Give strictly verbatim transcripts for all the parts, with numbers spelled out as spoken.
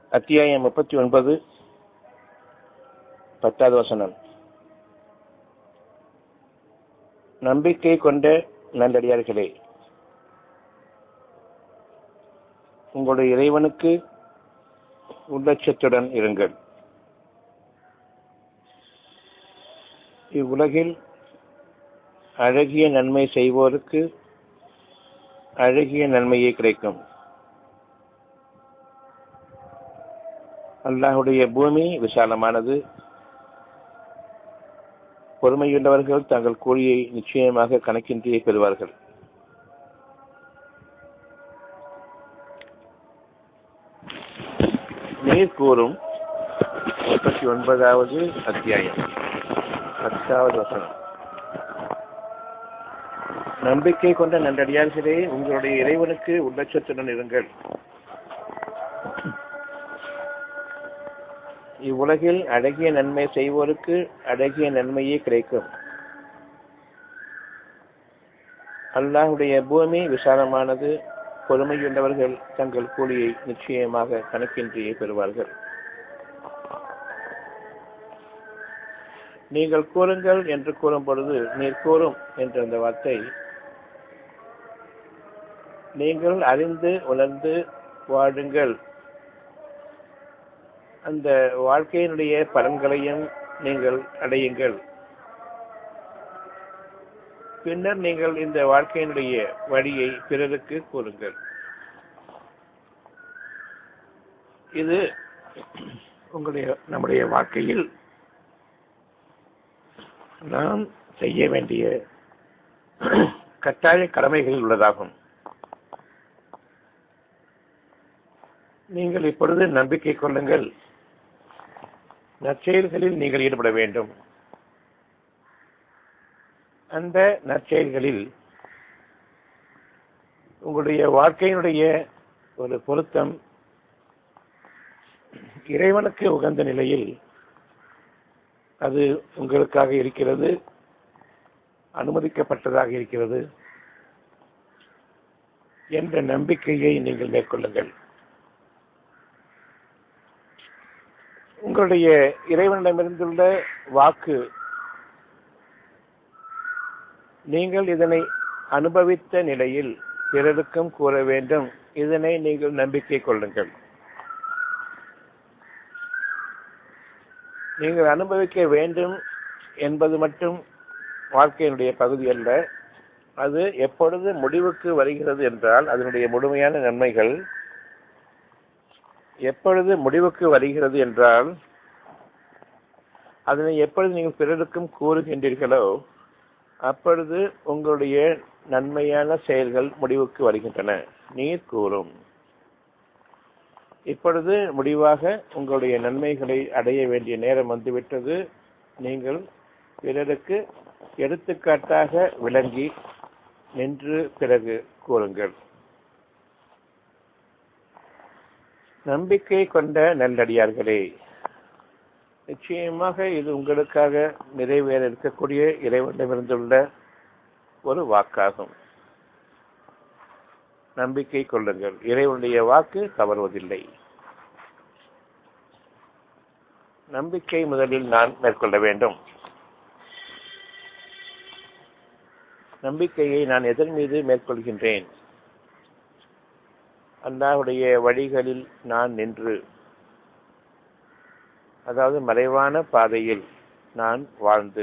அத்தியாயம் முப்பத்தி ஒன்பது, பத்தாவது வசனம். நம்பிக்கை கொண்ட நல்லடியார்களே, உங்களுடைய இறைவனுக்கு உள்ளட்சத்துடன் இருங்கள். இவ்வுலகில் அழகிய நன்மை செய்வோருக்கு அழகிய நன்மையே கிடைக்கும். அல்லாஹுடைய பூமி விசாலமானது. பொறுமையுள்ளவர்கள் தங்கள் கூலியை நிச்சயமாக கணக்கின்றியே பெறுவார்கள். நீர் கூறும் முப்பத்தி ஒன்பதாவது அத்தியாயம், பத்தாவது வசனம். நம்பிக்கை கொண்ட நல்லடியார்களே, உங்களுடைய இறைவனுக்கு உள்ளட்சத்துடன் இருங்கள். இவ்வுலகில் அழகிய நன்மை செய்வோருக்கு அழகிய நன்மையே கிடைக்கும். அல்லாஹுடைய பூமி விசாலமானது. பொறுமையுள்ளவர்கள் தங்கள் கூலியை நிச்சயமாக கணக்கின்றியே பெறுவார்கள். நீங்கள் கூறுங்கள் என்று கூறும் பொழுது நீர் கூறும் என்ற அந்த வார்த்தை நீங்கள் அறிந்து உணர்ந்து வாழுங்கள், அந்த வாழ்க்கையினுடைய பலன்களையும் நீங்கள் அடையுங்கள். பின்னர் நீங்கள் இந்த வாழ்க்கையினுடைய வழியை பிறருக்கு கூறுங்கள். இது உங்களுடைய நம்முடைய வாழ்க்கையில் நாம் செய்ய வேண்டிய கட்டாய கடமைகளில் உள்ளதாகும். நீங்கள் இப்பொழுது நம்பிக்கை கொள்ளுங்கள். நற்செயல்களில் நீங்கள் ஈடுபட வேண்டும். அந்த நற்செயல்களில் உங்களுடைய வாழ்க்கையினுடைய ஒரு பொருத்தம் இறைவனுக்கு உகந்த நிலையில் அது உங்களுக்காக இருக்கிறது, அனுமதிக்கப்பட்டதாக இருக்கிறது என்ற நம்பிக்கையை நீங்கள் மேற்கொள்ளுங்கள். உங்களுடைய இறைவனிடமிருந்துள்ள வாக்கு, நீங்கள் இதனை அனுபவித்த நிலையில் பிறருக்கும் கூற வேண்டும். இதனை நீங்கள் நம்பிக்கை கொள்ளுங்கள். நீங்கள் அனுபவிக்க வேண்டும் என்பது மட்டும் வாழ்க்கையினுடைய பகுதி அல்ல. அது எப்பொழுது முடிவுக்கு வருகிறது என்றால், அதனுடைய முழுமையான நன்மைகள் எப்பொழுது முடிவுக்கு வருகிறது என்றால், அதனை எப்பொழுது நீங்கள் பிறருக்கும் கூறுகின்றீர்களோ அப்பொழுது உங்களுடைய நன்மையான செயல்கள் முடிவுக்கு வருகின்றன. நீர் கூறும். இப்பொழுது முடிவாக உங்களுடைய நன்மைகளை அடைய வேண்டிய நேரம் வந்துவிட்டது. நீங்கள் பிறருக்கு எடுத்துக்காட்டாக விளங்கி நின்று பிறகு கூறுங்கள். நம்பிக்கை கொண்ட நல்லடியார்களே, நிச்சயமாக இது உங்களுக்காக நிறைவேற இருக்கக்கூடிய இறைவனிடமிருந்துள்ள ஒரு வாக்காகும். நம்பிக்கை கொள்ளுங்கள். இறைவனுடைய வாக்கு தவறுவதில்லை. நம்பிக்கை முதலில் நான் மேற்கொள்ள வேண்டும். நம்பிக்கையை நான் எதன் மீது மேற்கொள்கின்றேன்? அல்லாஹ்வுடைய வழிகளில் நான் நின்று, அதாவது மறைவான பாதையில் நான் வாழ்ந்து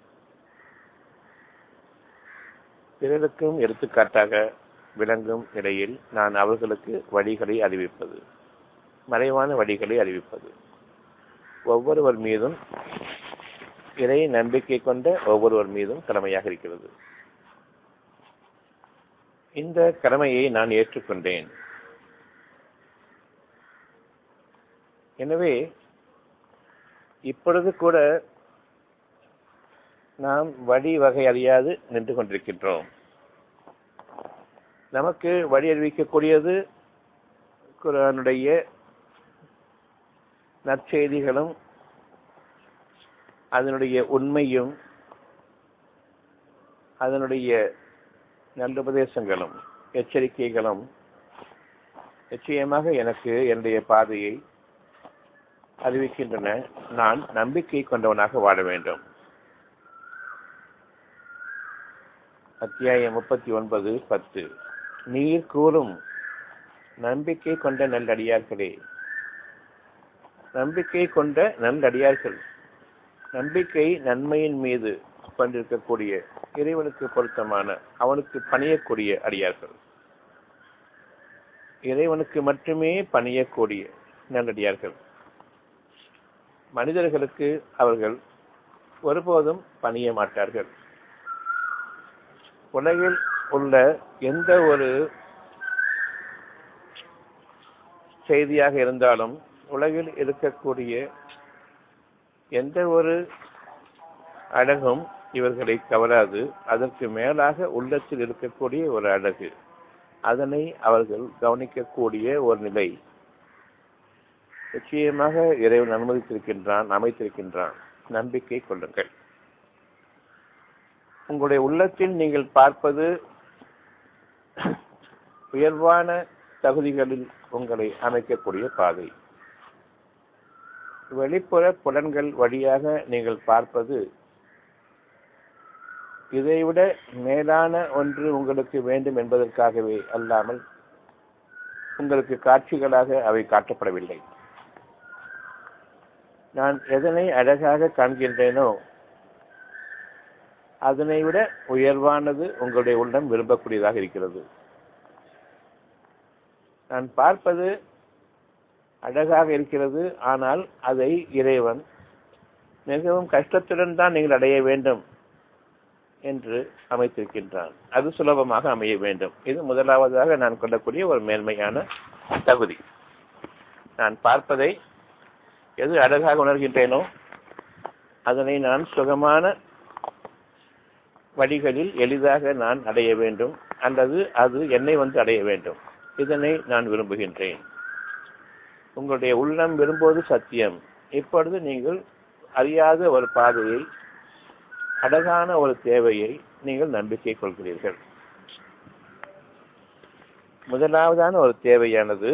பிறருக்கும் எடுத்துக்காட்டாக விளங்கும் நிலையில் நான் அவர்களுக்கு வழிகளை அறிவிப்பது, மறைவான வழிகளை அறிவிப்பது ஒவ்வொருவர் மீதும், இறை நம்பிக்கை கொண்ட ஒவ்வொருவர் மீதும் கடமையாக இருக்கிறது. இந்த கடமையை நான் ஏற்றுக்கொண்டேன். எனவே இப்பொழுது கூட நாம் வழி வகை அறியாது நின்று கொண்டிருக்கின்றோம். நமக்கு வழி அறிவிக்கக்கூடியது குர்ஆனுடைய நற்செய்திகளும் அதனுடைய உண்மையும் அதனுடைய நல்லுபதேசங்களும் எச்சரிக்கைகளும் நிச்சயமாக எனக்கு என்னுடைய பாதையை அறிவிக்கின்றன, நான் நம்பிக்கை கொண்டவனாக வாழ வேண்டும். அத்தியாயம் முப்பத்தி ஒன்பது பத்து. நீர் கூறும் நம்பிக்கை கொண்ட நல்லடியார்களே, நம்பிக்கை கொண்ட நல்லடியார்கள், நம்பிக்கை நன்மையின் மீது கொண்டிருக்கக்கூடிய இறைவனுக்கு பொருத்தமான அவனுக்கு பணியக்கூடிய அடியார்கள், இறைவனுக்கு மட்டுமே பணியக்கூடிய நல்லடியார்கள். மனிதர்களுக்கு அவர்கள் ஒருபோதும் பணிய மாட்டார்கள். உலகில் உள்ள எந்த ஒரு செய்தியாக இருந்தாலும், உலகில் இருக்கக்கூடிய எந்த ஒரு அழகும் இவர்களை கவராது. அதற்கு மேலாக உள்ளத்தில் இருக்கக்கூடிய ஒரு அழகு, அதனை அவர்கள் கவனிக்கக்கூடிய ஒரு நிலை நிச்சயமாக இறைவன் அனுமதித்திருக்கின்றான், அமைத்திருக்கின்றான். நம்பிக்கை கொள்ளுங்கள். உங்களுடைய உள்ளத்தில் நீங்கள் பார்ப்பது உயர்வான தகுதிகளில் உங்களை அமைக்கக்கூடிய பாதை. வெளிப்புற புலன்கள் வழியாக நீங்கள் பார்ப்பது இதைவிட மேலான ஒன்று உங்களுக்கு வேண்டும் என்பதற்காகவே அல்லாமல் உங்களுக்கு காட்சிகளாக அவை காட்டப்படவில்லை. நான் எதனை அழகாக காண்கின்றேனோ அதனை விட உயர்வானது உங்களுடைய உள்ளம் விரும்பக்கூடியதாக இருக்கிறது. நான் பார்ப்பது அழகாக இருக்கிறது, ஆனால் அதை இறைவன் மிகவும் கஷ்டத்துடன் தான் நீங்கள் அடைய வேண்டும் என்று அமைத்திருக்கின்றான். அது சுலபமாக அமைய வேண்டும். இது முதலாவதாக நான் கொள்ளக்கூடிய ஒரு மேன்மையான தகுதி. நான் பார்ப்பதை எது அழகாக உணர்கின்றேனோ அதனை நான் சுகமான வழிகளில் எளிதாக நான் அடைய வேண்டும், அல்லது அது என்னை வந்து அடைய வேண்டும். இதனை நான் விரும்புகின்றேன். உங்களுடைய உள்ளம் விரும்புவது சத்தியம். இப்பொழுது நீங்கள் அறியாத ஒரு பாதையை, அழகான ஒரு தேவையை நீங்கள் நம்பிக்கை கொள்கிறீர்கள். முதலாவதான ஒரு தேவையானது,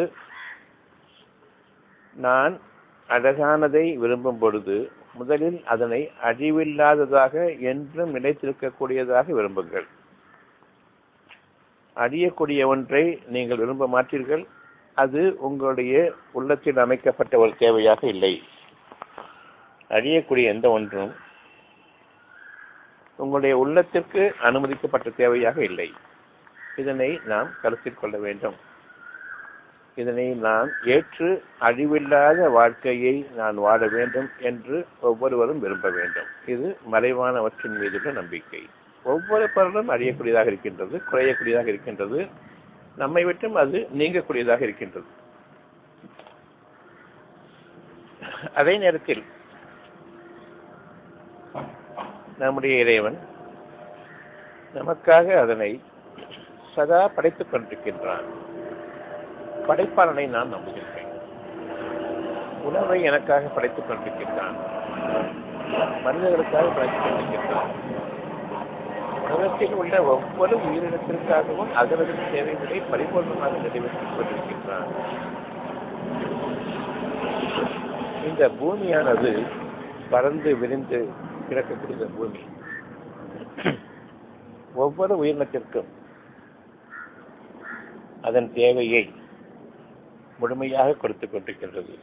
நான் அழகானதை விரும்பும் பொழுது முதலில் அதனை அழிவில்லாததாக என்றும் நிலைத்திருக்கக்கூடியதாக விரும்புங்கள். அழியக்கூடிய ஒன்றை நீங்கள் விரும்ப மாட்டீர்கள். அது உங்களுடைய உள்ளத்தில் அமைக்கப்பட்ட ஒரு தேவையாக இல்லை. அழியக்கூடிய எந்த ஒன்றும் உங்களுடைய உள்ளத்திற்கு அனுமதிக்கப்பட்ட தேவையாக இல்லை. இதனை நாம் கருத்தில் கொள்ள வேண்டும். இதனை நான் ஏற்று அழிவில்லாத வாழ்க்கையை நான் வாழ வேண்டும் என்று ஒவ்வொருவரும் விரும்ப வேண்டும். இது மறைவானவற்றின் மீதுள்ள நம்பிக்கை. ஒவ்வொரு பொருளும் அழியக்கூடியதாக இருக்கின்றது, குறையக்கூடியதாக இருக்கின்றது, நம்மை விட்டும் அது நீங்கக்கூடியதாக இருக்கின்றது. அதே நேரத்தில் நம்முடைய இறைவன் நமக்காக அதனை சதா படைத்துக் கொண்டிருக்கின்றான். படைப்பாளனை நான் நம்புகின்றேன். உணவை எனக்காக படைத்துக் கொண்டிருக்கின்றான். மனிதர்களுக்காக படைத்துக் கொண்டிருக்கின்றான். உலகத்தில் உள்ள ஒவ்வொரு உயிரினத்திற்காகவும் அதனது தேவைகளை பரிபூர்ணமாக நிறைவேற்றிக் கொண்டிருக்கின்றான். இந்த பூமியானது பறந்து விரிந்து கிடக்கக்கூடிய பூமி ஒவ்வொரு உயிரினத்திற்கும் அதன் தேவையை முழுமையாக கொடுத்துக் கொண்டிருக்கின்றது.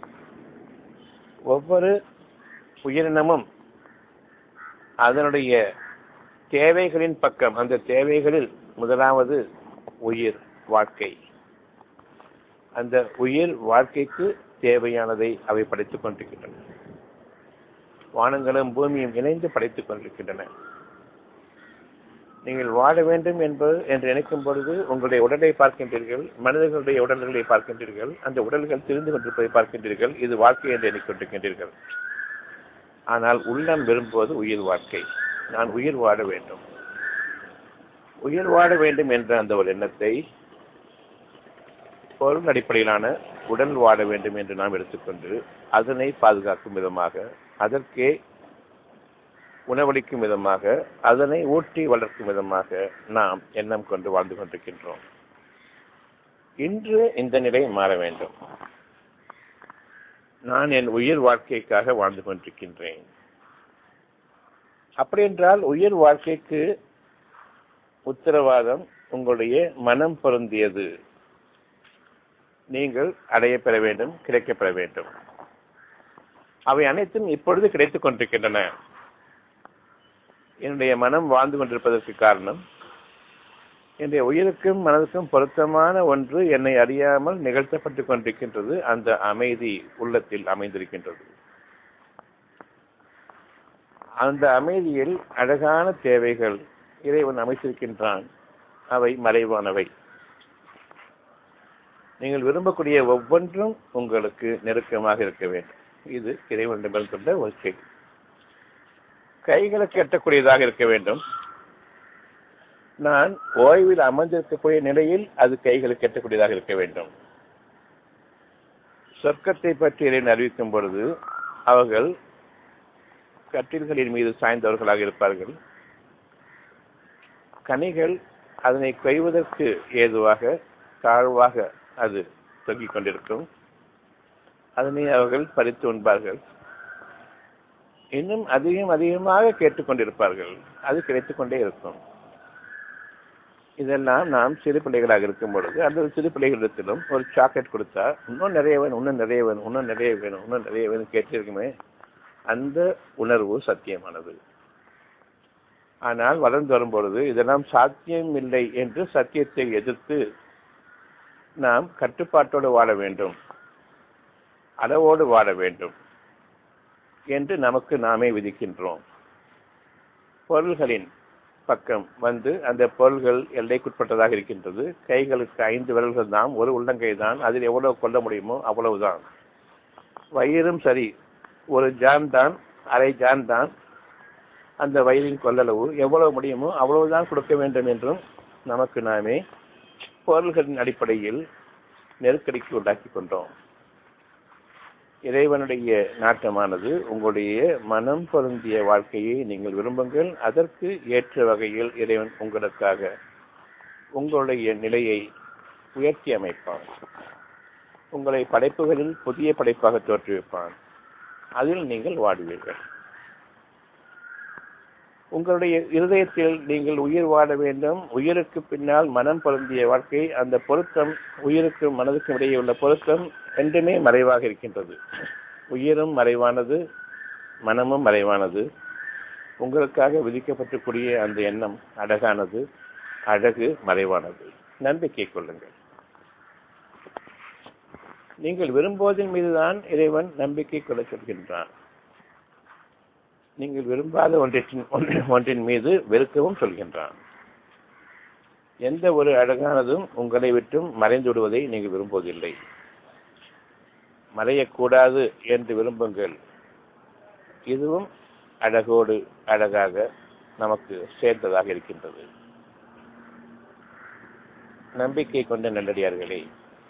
ஒவ்வொரு உயிரினமும் அதனுடைய தேவைகளின் பக்கம், அந்த தேவைகளில் முதலாவது உயிர் வாழ்க்கை. அந்த உயிர் வாழ்க்கைக்கு தேவையானதை அவை படைத்துக் கொண்டிருக்கின்றன. வானங்களும் பூமியும் இணைந்து படைத்துக் கொண்டிருக்கின்றன. நீங்கள் வாழ வேண்டும் என்பது என்று நினைக்கும் பொழுது உங்களுடைய உடலை பார்க்கின்றீர்கள், மனிதர்களுடைய உடல்களை பார்க்கின்றீர்கள், அந்த உடல்கள் திரிந்து கொண்டிருப்பதை பார்க்கின்றீர்கள். இது வாழ்க்கை என்று எண்ணிக்கொண்டிருக்கின்றீர்கள். ஆனால் உள்ளம் விரும்புவது உயிர் வாழ்க்கை. நான் உயிர் வாழ வேண்டும், உயிர் வாழ வேண்டும் என்ற அந்த ஒரு எண்ணத்தை பொருள் அடிப்படையிலான உடல் வாழ வேண்டும் என்று நாம் எடுத்துக்கொண்டு அதனை பாதுகாக்கும் விதமாக, அதற்கே உணவளிக்கும் விதமாக, அதனை ஊட்டி வளர்க்கும் விதமாக நாம் எண்ணம் கொண்டு வாழ்ந்து கொண்டிருக்கின்றோம். இன்று இந்த நிலை மாற வேண்டும். நான் என் உயிர் வாழ்க்கைக்காக வாழ்ந்து கொண்டிருக்கின்றேன். அப்படி என்றால் உயிர் வாழ்க்கைக்கு உத்தரவாதம் உங்களுடைய மனம் பொருந்தியது. நீங்கள் அடையப்பெற வேண்டும், கிடைக்கப்பெற வேண்டும். அவை அனைத்தும் இப்பொழுது கிடைத்துக் கொண்டிருக்கின்றன. என்னுடைய மனம் வாழ்ந்து கொண்டிருப்பதற்கு காரணம் என்னுடைய உயிருக்கும் மனதுக்கும் பொருத்தமான ஒன்று என்னை அறியாமல் நிகழ்த்தப்பட்டுக் கொண்டிருக்கின்றது. அந்த அமைதி உள்ளத்தில் அமைந்திருக்கின்றது. அந்த அமைதியில் அழகான தேவைகள் இறைவன் அமைத்திருக்கின்றான். அவை மறைவானவை. நீங்கள் விரும்பக்கூடிய ஒவ்வொன்றும் உங்களுக்கு நெருக்கமாக இருக்க வேண்டும். இது இறைவனிடமிருந்துள்ள ஒரு செய்தி. கைகளுக்கு எட்டக்கூடியதாக இருக்க வேண்டும். நான் ஓய்வில் அமர்ந்திருக்கக்கூடிய நிலையில் அது கைகளுக்கு எட்டக்கூடியதாக இருக்க வேண்டும். சொர்க்கத்தை பற்றி இறைவன் அறிவிக்கும் பொழுது அவர்கள் கட்டில்களின் மீது சாய்ந்தவர்களாக இருப்பார்கள். கனிகள் அதனை கொய்வதற்கு ஏதுவாக தாழ்வாக அது தொங்கிக் கொண்டிருக்கும். அதனை அவர்கள் பறித்து உண்பார்கள். இன்னும் அதிகம் அதிகமாக கேட்டுக்கொண்டிருப்பார்கள். அது கிடைத்துக் கொண்டே இருக்கும். இதெல்லாம் நாம் சிறு பிள்ளைகளாக இருக்கும் பொழுது அந்த சிறு பிள்ளைகளிடத்திலும் ஒரு சாக்லேட் கொடுத்தா இன்னும் நிறைய வேணும், இன்னும் நிறைய வேணும், இன்னும் நிறைய வேணும், இன்னும் நிறைய வேணும் கேட்டிருக்குமே. அந்த உணர்வு சத்தியமானது. ஆனால் வளர்ந்து வரும் பொழுது இதெல்லாம் சாத்தியம் இல்லை என்று சத்தியத்தை எதிர்த்து நாம் கட்டுப்பாட்டோடு வாழ வேண்டும், அளவோடு வாழ வேண்டும் என்று நமக்கு நாமே விதிக்கின்றோம். பொருள்களின் பக்கம் வந்து அந்த பொருள்கள் எல்லைக்குட்பட்டதாக இருக்கின்றது. கைகளுக்கு ஐந்து விரல்கள் தான், ஒரு உள்ளங்கை தான். அதில் எவ்வளவு கொள்ள முடியுமோ அவ்வளவுதான். வயிறும் சரி, ஒரு ஜான் தான், அரை ஜான் தான். அந்த வயிறின் கொள்ளளவு எவ்வளவு முடியுமோ அவ்வளவுதான் கொடுக்க வேண்டும் என்றும் நமக்கு நாமே பொருள்களின் அடிப்படையில் நெருக்கடிக்கு உண்டாக்கி கொண்டோம். இறைவனுடைய நாட்டமானது உங்களுடைய மனம் பொருந்திய வாழ்க்கையை நீங்கள் விரும்புங்கள். அதற்கு ஏற்ற வகையில் இறைவன் உங்களுக்காக உங்களுடைய நிலையை உயர்த்தி அமைப்பான். உங்களை படைப்புகளில் புதிய படைப்பாக தோற்றுவிப்பான். அதில் நீங்கள் வாடுவீர்கள். உங்களுடைய இருதயத்தில் நீங்கள் உயிர் வாழ வேண்டும். உயிருக்கு பின்னால் மனம் பொருந்திய வாழ்க்கை. அந்த பொருத்தம் உயிருக்கும் மனதுக்கும் இடையே உள்ள பொருத்தம் என்றுமே மறைவாக இருக்கின்றது. உயிரும் மறைவானது, மனமும் மறைவானது. உங்களுக்காக விதிக்கப்பட்டிருக்கூடிய அந்த எண்ணம் அழகானது, அழகு மறைவானது. நம்பிக்கை கொள்ளுங்கள். நீங்கள் விரும்புவதன் மீதுதான் இறைவன் நம்பிக்கை கொள்ள சொல்கின்றான். நீங்கள் விரும்பாத ஒன்றின் ஒன்றின் மீது வெறுக்கவும் சொல்கின்றான். எந்த ஒரு அழகானதும் உங்களை விட்டும் மறைந்து விடுவதை நீங்கள் விரும்புவதில்லை. மறையக்கூடாது என்று விரும்புங்கள். இதுவும் அழகோடு அழகாக நமக்கு சேர்ந்ததாக இருக்கின்றது. நம்பிக்கை கொண்ட நல்லடியார்களே,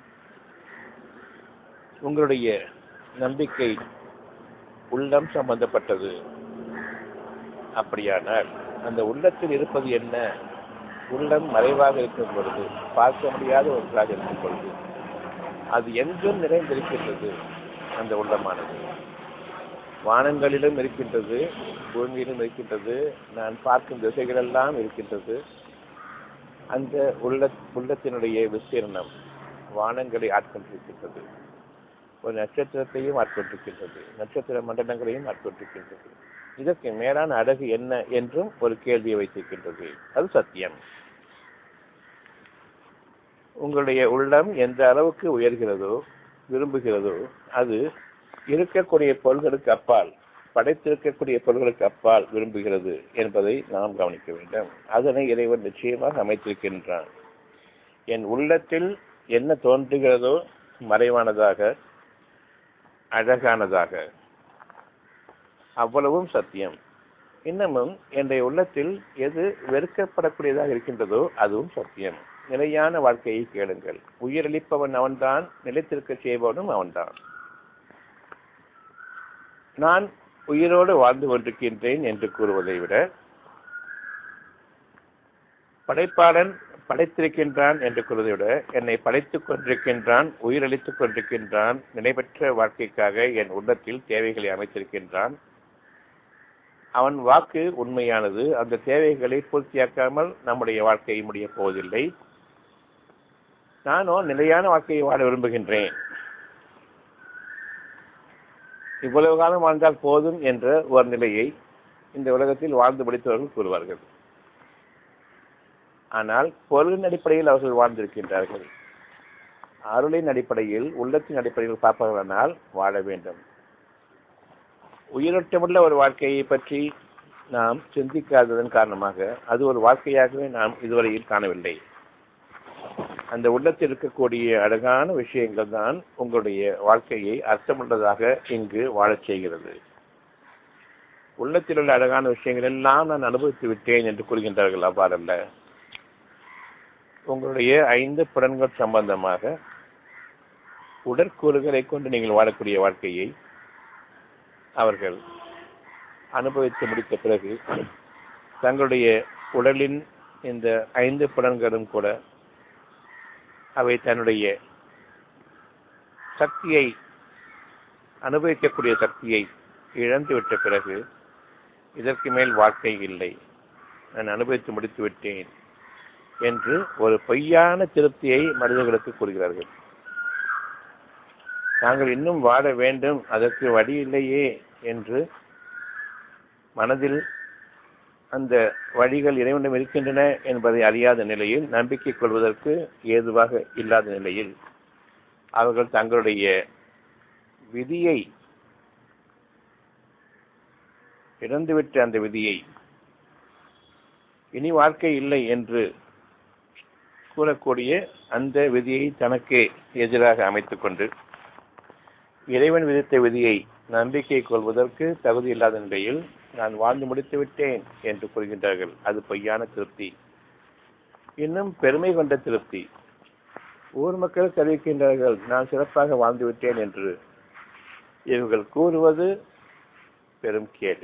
உங்களுடைய நம்பிக்கை உள்ளம் சம்பந்தப்பட்டது. அப்படியானால் அந்த உள்ளத்தில் இருப்பது என்ன? உள்ளம் மறைவாக இருக்கும் பொழுது, பார்க்க முடியாத ஒன்றாக இருக்கும் பொழுது, அது எங்கும் நிறைந்திருக்கின்றது. அந்த உள்ளமானது வானங்களிலும் இருக்கின்றது, பூமியிலும் இருக்கின்றது, நான் பார்க்கும் திசைகளெல்லாம் இருக்கின்றது. அந்த உள்ள உள்ளத்தினுடைய விஸ்தீர்ணம் வானங்களை ஆட்கொண்டிருக்கின்றது. ஒரு நட்சத்திரத்தையும் ஆட்கொண்டிருக்கின்றது, நட்சத்திர மண்டலங்களையும் ஆட்கொண்டிருக்கின்றது. இதற்கு மேலான அழகு என்ன என்றும் ஒரு கேள்வியை வைத்திருக்கின்றது. அது சத்தியம். உங்களுடைய உள்ளம் எந்த அளவுக்கு உயர்கிறதோ, விரும்புகிறதோ, அது இருக்கக்கூடிய பொருள்களுக்கு அப்பால், படைத்திருக்கக்கூடிய பொருள்களுக்கு அப்பால் விரும்புகிறது என்பதை நாம் கவனிக்க வேண்டும். அதனை இறைவன் நிச்சயமாக அமைத்திருக்கின்றான். என் உள்ளத்தில் என்ன தோன்றுகிறதோ மறைவானதாக, அழகானதாக, அவ்வளவும் சத்தியம். இன்னமும் என்னுடைய உள்ளத்தில் எது வெறுக்கப்படக்கூடியதாக இருக்கின்றதோ அதுவும் சத்தியம். நிலையான வாழ்க்கையை கேளுங்கள். உயிரளிப்பவன் அவன்தான், நிலைத்திருக்க செய்பவனும் அவன்தான். நான் உயிரோடு வாழ்ந்து கொண்டிருக்கின்றேன் என்று கூறுவதை விட, படைப்பாளன் படைத்திருக்கின்றான் என்று கூறுவதை விட என்னை படைத்துக் கொண்டிருக்கின்றான், உயிரளித்துக் கொண்டிருக்கின்றான், நிலைபெற்ற வாழ்க்கைக்காக என் உள்ளத்தில் தேவைகளை அமைத்திருக்கின்றான். அவன் வாக்கு உண்மையானது. அந்த தேவைகளை பூர்த்தியாக்காமல் நம்முடைய வாழ்க்கை முடிய போவதில்லை. நானோ நிலையான வாழ்க்கையை வாழ விரும்புகின்றேன். இவ்வளவு காலம் வாழ்ந்தால் போதும் என்ற ஒரு நிலையை இந்த உலகத்தில் வாழ்ந்து முடித்தவர்கள் கூறுவார்கள். ஆனால் பொருளின் அடிப்படையில் அவர்கள் வாழ்ந்திருக்கின்றார்கள். அருளின் அடிப்படையில், உள்ளத்தின் அடிப்படையில் பார்ப்பவர்களானால் வாழ வேண்டும். உயிரோட்டமுள்ள ஒரு வாழ்க்கையை பற்றி நாம் சிந்திக்காததன் காரணமாக அது ஒரு வாழ்க்கையாகவே நாம் இதுவரையில் காணவில்லை. அந்த உள்ளத்தில் இருக்கக்கூடிய அழகான விஷயங்கள் தான் உங்களுடைய வாழ்க்கையை அர்த்தமுள்ளதாக இங்கு வாழச் செய்கிறது. உள்ளத்தில் உள்ள அழகான விஷயங்கள் எல்லாம் நான் அனுபவித்து விட்டேன் என்று கூறுகின்றார்கள். அவ்வாறல்ல. உங்களுடைய ஐந்து புலன்கள் சம்பந்தமாக உடற்கூறுகளை கொண்டு நீங்கள் வாழக்கூடிய வாழ்க்கையை அவர்கள் அனுபவித்து முடித்த பிறகு தங்களுடைய உடலின் இந்த ஐந்து புலன்களும் கூட அவை தன்னுடைய சக்தியை, அனுபவிக்கக்கூடிய சக்தியை இழந்துவிட்ட பிறகு இதற்கு மேல் வாழ்க்கை இல்லை, நான் அனுபவித்து முடித்து விட்டேன் என்று ஒரு பொய்யான திருப்தியை மனிதர்களுக்கு கூறுகிறார்கள். நாங்கள் இன்னும் வாழ வேண்டும், அதற்கு வழி இல்லையே என்று மனதில் அந்த வழிகள் இறைவனிடம் இருக்கின்றன என்பதை அறியாத நிலையில், நம்பிக்கை கொள்வதற்கு ஏதுவாக இல்லாத நிலையில் அவர்கள் தங்களுடைய விதியை இழந்துவிட்ட அந்த விதியை இனி வாழ்க்கை இல்லை என்று கூறக்கூடிய அந்த விதியை தனக்கே எதிராக அமைத்துக் கொண்டு இறைவன் விதித்த விதியை நம்பிக்கை கொள்வதற்கு தகுதி இல்லாத நிலையில் நான் வாழ்ந்து முடித்து விட்டேன் என்று கூறுகின்றார்கள். அது பொய்யான திருப்தி, இன்னும் பெருமை கொண்ட திருப்தி. ஊர் மக்கள் தெரிவிக்கின்றார்கள், நான் சிறப்பாக வாழ்ந்து விட்டேன் என்று. இவர்கள் கூறுவது பெரும் கேடு.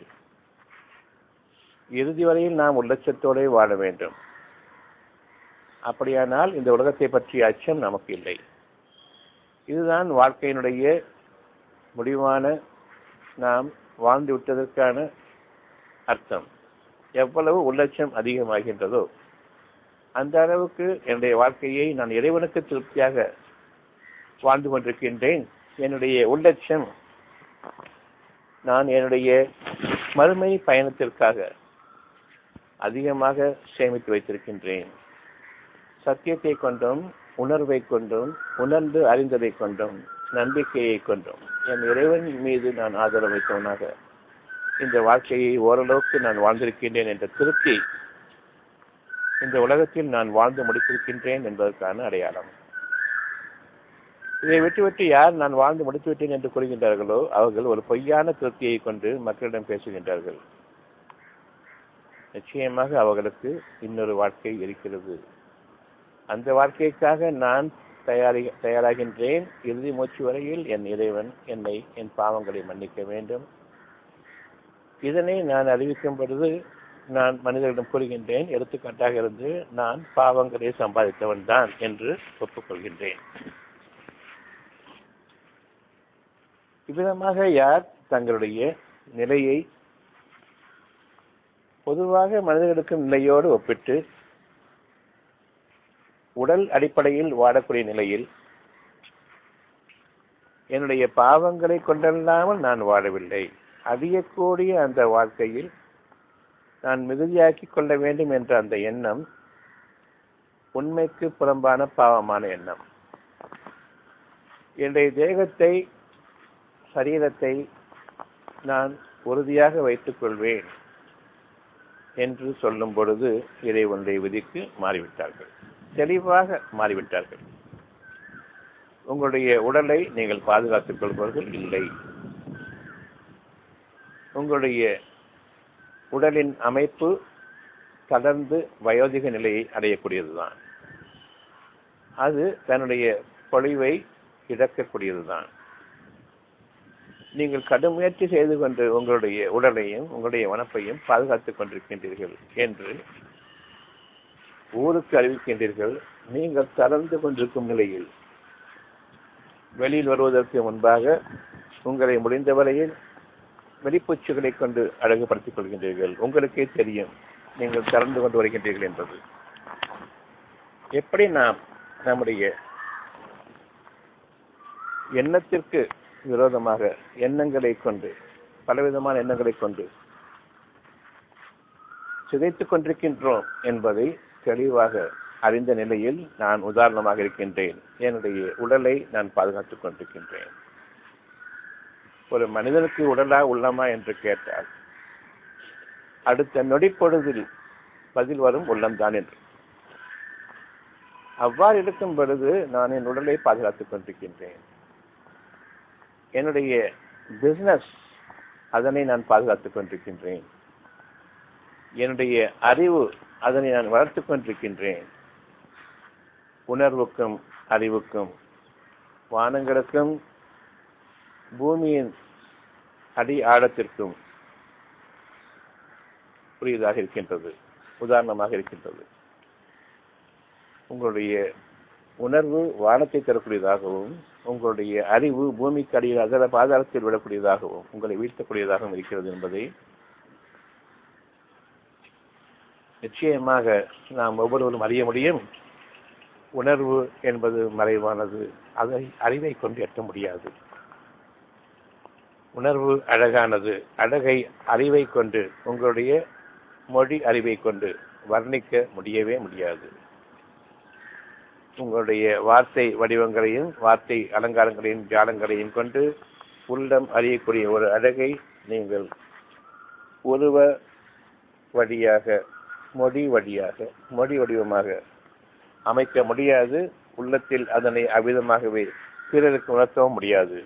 இறுதி வரையில் நாம் உள்ளச்சத்தோடு வாழ வேண்டும். அப்படியானால் இந்த உலகத்தை பற்றிய அச்சம் நமக்கு இல்லை. இதுதான் வாழ்க்கையினுடைய முடிவான, நாம் வாழ்ந்து விட்டதற்கான அர்த்தம். எவ்வளவு உள்ளட்சம் அதிகமாகின்றதோ அந்த அளவுக்கு என்னுடைய வாழ்க்கையை நான் இறைவனுக்கு திருப்தியாக வாழ்ந்து கொண்டிருக்கின்றேன். என்னுடைய உள்ளட்சம் நான் என்னுடைய மறுமை பயணத்திற்காக அதிகமாக சேமித்து வைத்திருக்கின்றேன். சத்தியத்தை கொண்டும், உணர்வை கொண்டும், உணர்ந்து அறிந்ததை கொண்டும், நம்பிக்கையை கொண்டும் என் இறைவன் மீது நான் ஆதரவு வைத்தவனாக இந்த வாழ்க்கையை ஓரளவுக்கு நான் வாழ்ந்திருக்கின்றேன் என்ற திருப்தி இந்த உலகத்தில் நான் வாழ்ந்து முடித்திருக்கின்றேன் என்பதற்கான அடையாளம். இதை விட்டுவிட்டு யார் நான் வாழ்ந்து முடித்துவிட்டேன் என்று கூறுகின்றார்களோ அவர்கள் ஒரு பொய்யான திருப்தியை கொண்டு மக்களிடம் பேசுகின்றார்கள். நிச்சயமாக அவர்களுக்கு இன்னொரு வாழ்க்கை இருக்கிறது. அந்த வாழ்க்கைக்காக நான் தயாரி தயாராகின்றேன். இறுதி மூச்சு வரையில் என் இறைவன் என்னை, என் பாவங்களை மன்னிக்க வேண்டும். இதனை நான் அறிவிக்கும் பொழுது நான் மனிதர்களிடம் கூறுகின்றேன், எடுத்துக்காட்டாக இருந்து நான் பாவங்களை சம்பாதித்தவன் தான் என்று ஒப்புக்கொள்கின்றேன். இவ்விதமாக யார் தங்களுடைய நிலையை பொதுவாக மனிதர்களுக்கும் நிலையோடு ஒப்பிட்டு உடல் அடிப்படையில் வாழக்கூடிய நிலையில் என்னுடைய பாவங்களை கொண்டல்லாமல் நான் வாழவில்லை, அழியக்கூடிய அந்த வாழ்க்கையில் நான் மிகுதியாக்கிக் கொள்ள வேண்டும் என்ற அந்த எண்ணம் உண்மைக்கு புறம்பான பாவமான எண்ணம். என்னுடைய தேகத்தை, சரீரத்தை நான் உறுதியாக வைத்துக் கொள்வேன் என்று சொல்லும் பொழுது இறைவனுடைய விதிக்கு மாறிவிட்டார்கள், தெளிவாக மாறிவிட்டார்கள். உங்களுடைய உடலை நீங்கள் பாதுகாத்துக் கொள்பவர்கள் இல்லை. உங்களுடைய உடலின் அமைப்பு தளர்ந்து வயோதிக நிலையை அடையக்கூடியதுதான். அது தன்னுடைய பொழிவை இழக்கக்கூடியதுதான். நீங்கள் கடும் முயற்சி செய்து கொண்டு உங்களுடைய உடலையும் உங்களுடைய வனப்பையும் பாதுகாத்துக் கொண்டிருக்கின்றீர்கள் என்று ஊருக்கு அறிவிக்கின்றீர்கள். நீங்கள் தளர்ந்து கொண்டிருக்கும் நிலையில் வெளியில் வருவதற்கு முன்பாக உங்களை முடிந்தவரையில் வெளிப்பூச்சுகளை கொண்டு அழகுபடுத்திக் கொள்கின்றீர்கள். உங்களுக்கே தெரியும் நீங்கள் தளர்ந்து கொண்டு வருகின்றீர்கள் என்பது. எப்படி நாம் நம்முடைய எண்ணத்திற்கு விரோதமாக எண்ணங்களை கொண்டு பலவிதமான எண்ணங்களை கொண்டு சிதைத்துக் கொண்டிருக்கின்றோம் என்பதை தெளிவாக அறிந்த நிலையில் நான் உதாரணமாக இருக்கின்றேன். என்னுடைய உடலை நான் பாதுகாத்துக் கொண்டிருக்கின்றேன். ஒரு மனிதனுக்கு உடலா உள்ளமா என்று கேட்டால் அடுத்த நொடி பொழுதில் பதில் வரும் உள்ளம்தான் என்று. அவ்வாறு இருக்கும் பொழுது நான் என் உடலை பாதுகாத்துக் கொண்டிருக்கின்றேன். என்னுடைய பிசினஸ் அதனை நான் பாதுகாத்துக் கொண்டிருக்கின்றேன். என்னுடைய அறிவு அதனை நான் வளர்த்துக் கொண்டிருக்கின்றேன். உணர்வுக்கும் அறிவுக்கும் வானங்களுக்கும் பூமியின் அடி ஆழத்திற்கும் புரியுதாக இருக்கின்றது, உதாரணமாக இருக்கின்றது. உங்களுடைய உணர்வு வானத்தை தரக்கூடியதாகவும் உங்களுடைய அறிவு பூமிக்கு அடியில் அதர பாதாளத்தில் விடக்கூடியதாகவும் உங்களை வீழ்த்தக்கூடியதாகவும் இருக்கிறது என்பதை நிச்சயமாக நாம் ஒவ்வொருவரும் அறிய முடியும். உணர்வு என்பது மறைவானது, அதை அறிவை கொண்டு எட்ட முடியாது. உணர்வு அழகானது, அழகை அறிவை கொண்டு உங்களுடைய மொழி அறிவை கொண்டு வர்ணிக்க முடியவே முடியாது. உங்களுடைய வார்த்தை வடிவங்களையும் வார்த்தை அலங்காரங்களையும் ஜாலங்களையும் கொண்டு உள்ளம் அறியக்கூடிய ஒரு அழகை நீங்கள் உருவ வழியாக மொழி வழியாக மொழி வடிவமாக அமைக்க முடியாது. உள்ளத்தில் அதனை அவ்விதமாகவே பிறருக்கு உணர்த்தவும் முடியாது.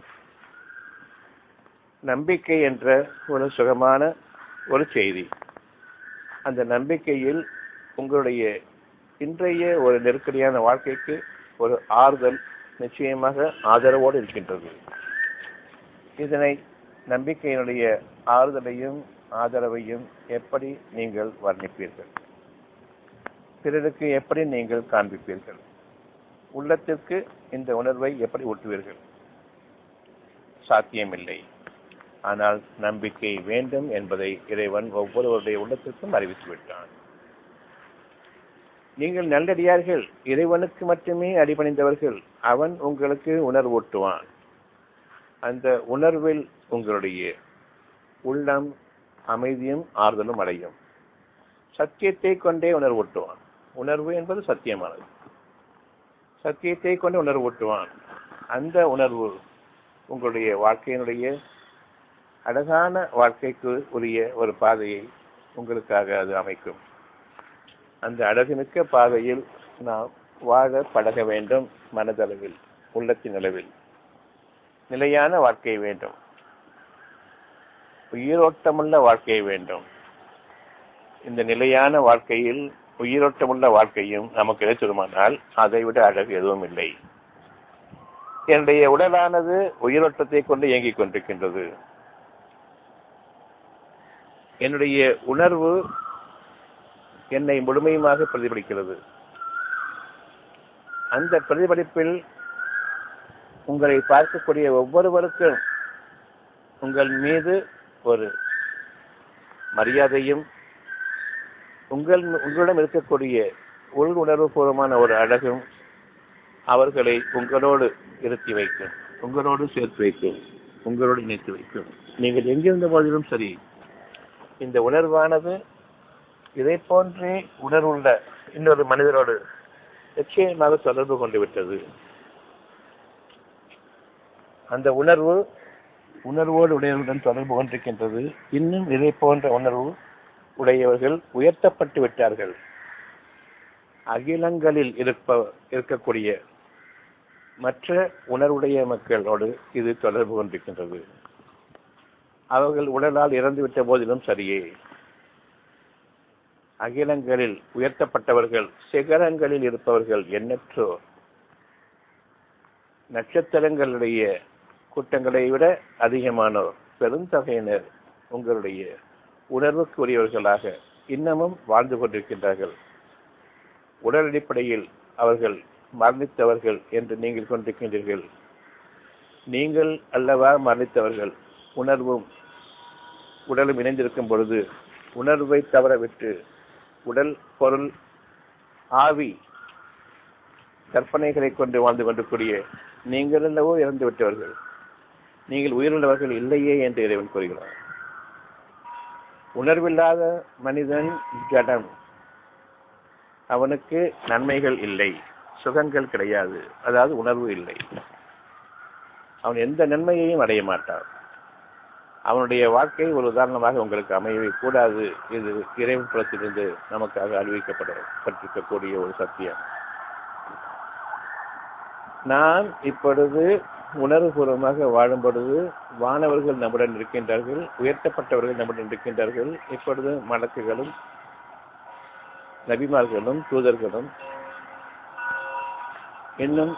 நம்பிக்கை என்ற ஒரு சுகமான ஒரு செய்தி. அந்த நம்பிக்கையில் உங்களுடைய இன்றைய ஒரு நெருக்கடியான வாழ்க்கைக்கு ஒரு ஆறுதல் நிச்சயமாக ஆதரவோடு இருக்கின்றது. இதனை நம்பிக்கையினுடைய ஆறுதலையும் ஆதரவையும் எப்படி நீங்கள் வர்ணிப்பீர்கள்? பிறருக்கு எப்படி நீங்கள் காண்பிப்பீர்கள்? உள்ளத்திற்கு இந்த உணர்வை எப்படி ஊட்டுவீர்கள்? சாத்தியமில்லை. ஆனால் நம்பிக்கை வேண்டும் என்பதை இறைவன் ஒவ்வொருவருடைய உள்ளத்திற்கும் அறிவித்து விட்டான். நீங்கள் நல்லடியார்கள், இறைவனுக்கு மட்டுமே அடிபணிந்தவர்கள். அவன் உங்களுக்கு உணர்வூட்டுவான். அந்த உணர்வில் உங்களுடைய உள்ளம் அமைதியும் ஆறுதலும் அடையும். சத்தியத்தை கொண்டே உணர்வூட்டுவான். உணர்வு என்பது சத்தியமானது. சத்தியத்தை கொண்டு உணர்வூட்டுவான். அந்த உணர்வு உங்களுடைய வாழ்க்கையினுடைய அழகான வாழ்க்கைக்கு உரிய ஒரு பாதையை உங்களுக்காக அது அமைக்கும். அந்த அழகுமிக்க பாதையில் நாம் வாழ பழக வேண்டும். மனதளவில், உள்ளத்தின் அளவில் நிலையான வாழ்க்கை வேண்டும். உயிரோட்டமுள்ள வாழ்க்கை வேண்டும். இந்த நிலையான வாழ்க்கையில் உயிரோட்டமுள்ள வாழ்க்கையும் நமக்கு கிடைத்திருமானால் அதை விட அழகு எதுவும் இல்லை. என்னுடைய உடலானது உயிரோட்டத்தை கொண்டு இயங்கிக் கொண்டிருக்கின்றது. என்னுடைய உணர்வு என்னை முழுமையுமாக பிரதிபலிக்கிறது. அந்த பிரதிபலிப்பில் உங்களை பார்க்கக்கூடிய ஒவ்வொருவருக்கும் உங்கள் மீது ஒரு மரியாதையும் உங்கள் உங்களிடம் இருக்கக்கூடிய உள் உணர்வு பூர்வமான ஒரு அழகும் அவர்களை உங்களோடு இருத்தி வைக்கும், உங்களோடு சேர்த்து வைக்கும், உங்களோடு இணைத்து வைக்கும். நீங்கள் எங்கிருந்த போதிலும் சரி, இந்த உணர்வானது இதை போன்றே உணர்வுள்ள இன்னொரு மனிதரோடு நிச்சயமாக தொடர்பு கொண்டு விட்டது. அந்த உணர்வு உணர்வோடு உடையவர்களுடன் தொடர்பு கொண்டிருக்கின்றது. இன்னும் இதை போன்ற உணர்வு உடையவர்கள் உயர்த்தப்பட்டு விட்டார்கள். அகிலங்களில் இருப்ப இருக்கக்கூடிய மற்ற உணர்வுடைய மக்களோடு இது தொடர்பு கொண்டிருக்கின்றது. அவர்கள் உடலால் இறந்துவிட்ட போதிலும் சரியே, அகிலங்களில் உயர்த்தப்பட்டவர்கள், சிகரங்களில் இருப்பவர்கள் எண்ணற்றோர். நட்சத்திரங்களுடைய கூட்டங்களை விட அதிகமானோர், பெருந்தொகையினர் உங்களுடைய உணர்வுக்கு உரியவர்களாக இன்னமும் வாழ்ந்து கொண்டிருக்கின்றார்கள். உடல் அடிப்படையில் அவர்கள் மரணித்தவர்கள் என்று நீங்கள் கொண்டிருக்கின்றீர்கள். நீங்கள் அல்லவா மரணித்தவர்கள். உணர்வும் உடலும் இணைந்திருக்கும் பொழுது உணர்வை தவறவிட்டு உடல், பொருள், ஆவி கற்பனைகளை கொண்டு வாழ்ந்து கொண்டிருக்கூடிய நீங்கள் அல்லவோ இறந்து விட்டவர்கள். நீங்கள் உயிருள்ளவர்கள் இல்லையே என்று இறைவன் கூறுகிறார். உணர்வில்லாத மனிதன் ஜடம். அவனுக்கு நன்மைகள் இல்லை, சுகங்கள் கிடையாது, அதாவது உணர்வு இல்லை. அவன் எந்த நன்மையையும் அடைய மாட்டான். அவனுடைய வாழ்க்கை ஒரு உதாரணமாக உங்களுக்கு அமையவே கூடாது. இது இறைவன் புறத்திலிருந்து நமக்காக அறிவிக்கப்பட்டிருக்கக்கூடிய ஒரு சத்தியம். நாம் இப்பொழுது உணர்வுபூர்வமாக வாழும் பொழுது வானவர்கள் நம்முடன் இருக்கின்றார்கள், உயர்த்தப்பட்டவர்கள் நம்முடன் இருக்கின்றார்கள். இப்பொழுது மலக்குகளும் நபிமார்களும் தூதர்களும் இன்னும்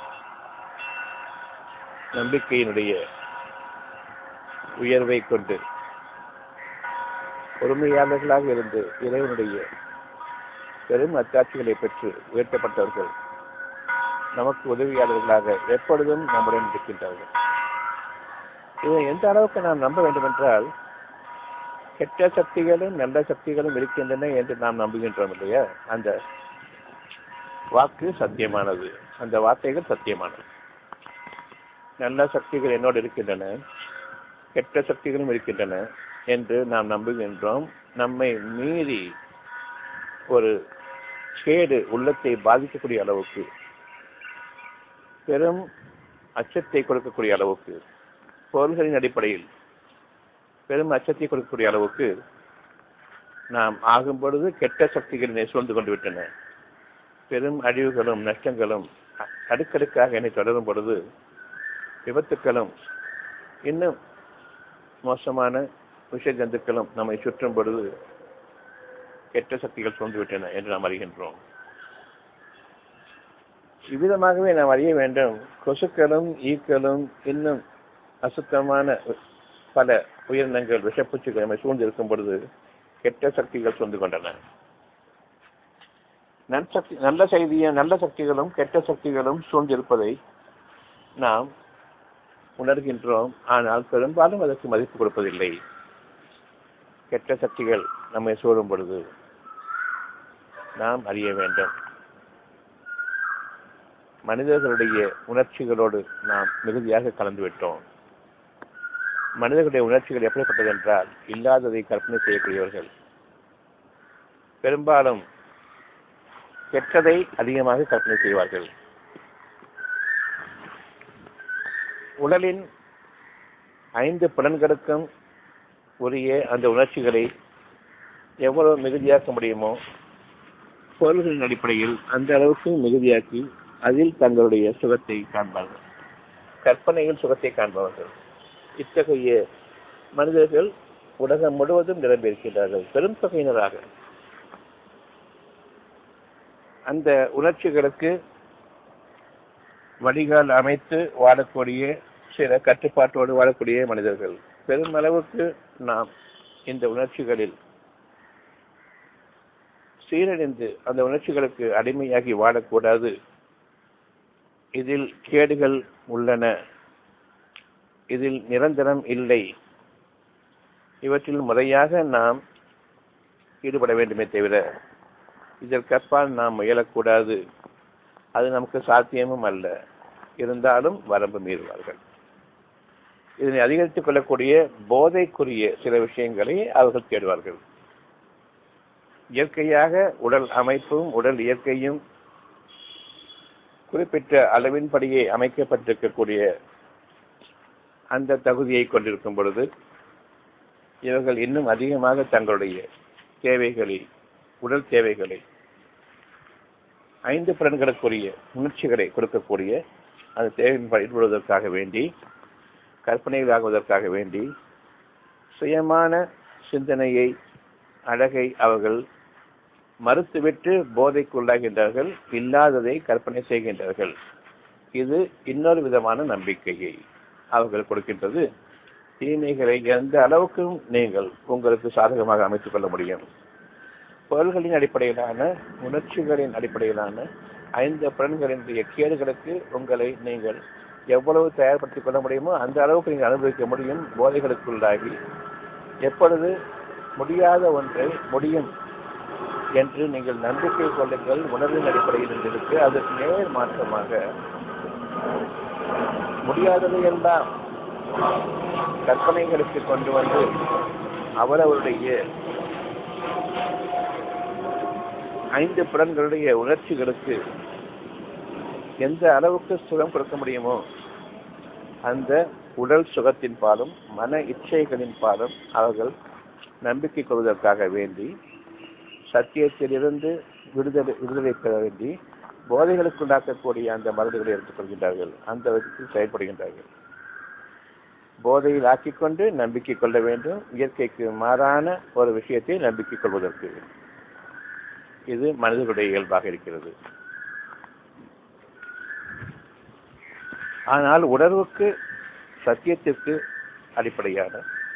நம்பிக்கையினுடைய உயர்வை கொண்டு பொறுமையாளர்களாக இருந்து இறைவனுடைய பெரும் அத்தாட்சிகளை பெற்று உயர்த்தப்பட்டவர்கள் நமக்கு உதவியாளர்களாக எப்பொழுதும் நம்முடன் இருக்கின்றார்கள். இதை எந்த அளவுக்கு நாம் நம்ப வேண்டும் என்றால், கெட்ட சக்திகளும் நல்ல சக்திகளும் இருக்கின்றன என்று நாம் நம்புகின்றோம் இல்லையா? அந்த வாக்கு சத்தியமானது, அந்த வார்த்தைகள் சத்தியமானது. நல்ல சக்திகள் என்னோடு இருக்கின்றன, கெட்ட சக்திகளும் இருக்கின்றன என்று நாம் நம்புகின்றோம். நம்மை மீறி ஒரு கேடு உள்ளத்தை பாதிக்கக்கூடிய அளவுக்கு, பெரும் அச்சத்தை கொடுக்கக்கூடிய அளவுக்கு, பொருள்களின் அடிப்படையில் பெரும் அச்சத்தை கொடுக்கக்கூடிய அளவுக்கு நாம் ஆகும் பொழுது கெட்ட சக்திகளினை சூழ்ந்து கொண்டு விட்டன. பெரும் அழிவுகளும் நஷ்டங்களும் அடுக்கடுக்காக என்னை தொடரும் பொழுது விபத்துக்களும் இன்னும் மோசமான விஷ ஜந்துக்களும் நம்மை சுற்றும் பொழுது கெட்ட சக்திகள் சூழ்ந்து விட்டன என்று நாம் அறிகின்றோம். இவ்விதமாகவே நாம் அறிய வேண்டும். கொசுக்களும் ஈக்களும் இன்னும் அசுத்தமான பல உயிரினங்கள் விஷப்பூச்சிகள் நம்மை சூழ்ந்திருக்கும் பொழுது கெட்ட சக்திகள் சூழ்ந்து கொண்டன. நற்சக்தி நல்ல செய்திய நல்ல சக்திகளும் கெட்ட சக்திகளும் சூழ்ந்திருப்பதை நாம் உணர்கின்றோம். ஆனால் பெரும்பாலும் அதற்கு மதிப்பு கொடுப்பதில்லை. கெட்ட சக்திகள் நம்மை சூழும் பொழுது நாம் அறிய வேண்டும், மனிதர்களுடைய உணர்ச்சிகளோடு நாம் மிகுதியாக கலந்துவிட்டோம். மனிதர்களுடைய உணர்ச்சிகள் எப்படிப்பட்டது என்றால், இல்லாததை கற்பனை செய்யக்கூடியவர்கள். பெரும்பாலும் கெட்டதை அதிகமாக கற்பனை செய்வார்கள். உடலின் ஐந்து புலன்களுக்கும் உரிய அந்த உணர்ச்சிகளை எவ்வளவு மிகுதியாக்க முடியுமோ பொருள்களின் அடிப்படையில் அந்த அளவுக்கு மிகுதியாக்கி அதில் தங்களுடைய சுகத்தை காண்பார்கள், கற்பனையில் சுகத்தை காண்பவர்கள். இத்தகைய மனிதர்கள் உலகம் முழுவதும் நிரம்பியிருக்கிறார்கள், பெரும் தொகையினராக. அந்த உணர்ச்சிகளுக்கு வடிகால் அமைத்து வாழக்கூடிய சில கட்டுப்பாட்டோடு வாழக்கூடிய மனிதர்கள். பெருமளவுக்கு நாம் இந்த உணர்ச்சிகளில் சீரழிந்து அந்த உணர்ச்சிகளுக்கு அடிமையாகி வாழக்கூடாது. இதில் கேடுகள் உள்ளன, இதில் நிரந்தரம் இல்லை. இவற்றில் முறையாக நாம் ஈடுபட வேண்டுமே தவிர இதற்கப்பால் நாம் முயலக்கூடாது. அது நமக்கு சாத்தியமும் அல்ல. இருந்தாலும் வரம்பு மீறுவார்கள். இதனை அதிகரித்துக் கொள்ளக்கூடிய போதைக்குரிய சில விஷயங்களை அவர்கள் தேடுவார்கள். இயற்கையாக உடல் அமைப்பும் உடல் இயற்கையும் குறிப்பிட்ட அளவின்படியே அமைக்கப்பட்டிருக்கக்கூடிய அந்த தகுதியை கொண்டிருக்கும் பொழுது இவர்கள் இன்னும் அதிகமாக தங்களுடைய தேவைகளை, உடல் தேவைகளை, ஐந்து புலன்களுக்குரிய உணர்ச்சிகளை கொடுக்கக்கூடிய அந்த தேவையின்படி ஈடுபடுவதற்காக வேண்டி, கற்பனைகளாகுவதற்காக வேண்டி சுயமான சிந்தனையை, அழகை அவர்கள் மறுத்துவிட்டு போதைக்குள்ளாகின்றார்கள், இல்லாததை கற்பனை செய்கின்றார்கள். இது இன்னொரு விதமான நம்பிக்கையை அவர்கள் கொடுக்கின்றது. தீமைகளை எந்த அளவுக்கும் நீங்கள் உங்களுக்கு சாதகமாக அமைத்துக் கொள்ள முடியும். பொருள்களின் அடிப்படையிலான உணர்ச்சிகளின் அடிப்படையிலான ஐந்து புலன்களினுடைய கேடுகளுக்கு உங்களை நீங்கள் எவ்வளவு தயார்படுத்திக் கொள்ள முடியுமோ அந்த அளவுக்கு நீங்கள் அனுபவிக்க முடியும். போதைகளுக்குள்ளாகி எப்பொழுது முடியாத ஒன்றை முடியும் என்று நீங்கள் நம்பிக்கை கொள்ளுங்கள். உணர்வின் அடிப்படையில் இருக்கு. அதற்கு நேர் மாற்றமாக முடியாததையெல்லாம் கற்பனைகளுக்கு கொண்டு வந்து அவரவருடைய ஐந்து புலன்களுடைய உணர்ச்சிகளுக்கு எந்த அளவுக்கு சுகம் கொடுக்க முடியுமோ அந்த உடல் சுகத்தின் பாலும் மன இச்சைகளின் பாலும் அவர்கள் நம்பிக்கை கொள்வதற்காக வேண்டி சத்தியத்திலிருந்து விடுதலை விடுதலை பெற வேண்டி போதைகளுக்கு உண்டாக்கக்கூடிய அந்த மருந்துகளை எடுத்துக்கொள்கின்றார்கள். அந்த விதத்தில் செயல்படுகின்றார்கள். போதையில் ஆக்கிக்கொண்டு நம்பிக்கை கொள்ள வேண்டும். இயற்கைக்கு மாறான ஒரு விஷயத்தை நம்பிக்கை கொள்வதற்கு இது மனிதர்களுடைய இயல்பாக இருக்கிறது. ஆனால் உணர்வுக்கு சத்தியத்திற்கு அடிப்படையான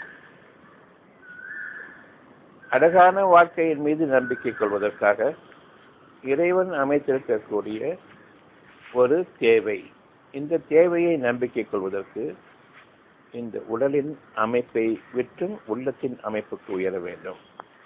அழகான வாழ்க்கையின் மீது நம்பிக்கை கொள்வதற்காக இறைவன் அமைத்திருக்கக்கூடிய ஒரு தேவை. இந்த தேவையை நம்பிக்கை கொள்வதற்கு இந்த உடலின் அமைப்பை விற்றும் உள்ளத்தின் அமைப்புக்கு உயர வேண்டும்.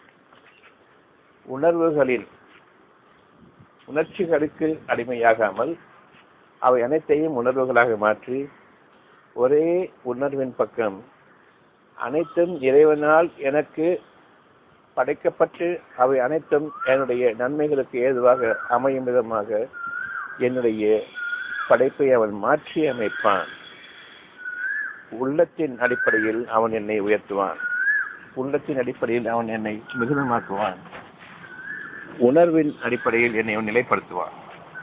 உணர்வுகளின் உணர்ச்சிகளுக்கு அடிமையாகாமல் அவை அனைத்தையும் உணர்வுகளாக மாற்றி ஒரே உணர்வின் பக்கம் அனைத்தும் இறைவனால் எனக்கு படைக்கப்பட்டு அவை அனைத்தும் என்னுடைய நன்மைகளுக்கு ஏதுவாக அமையும் விதமாக என்னுடைய படைப்பை அவன் மாற்றி அமைப்பான். உள்ளத்தின் அடிப்படையில் அவன் என்னை உயர்த்துவான். உள்ளத்தின் அடிப்படையில் அவன் என்னை மிகுதமாக்குவான். உணர்வின் அடிப்படையில் என்னை அவன் நிலைப்படுத்துவான்.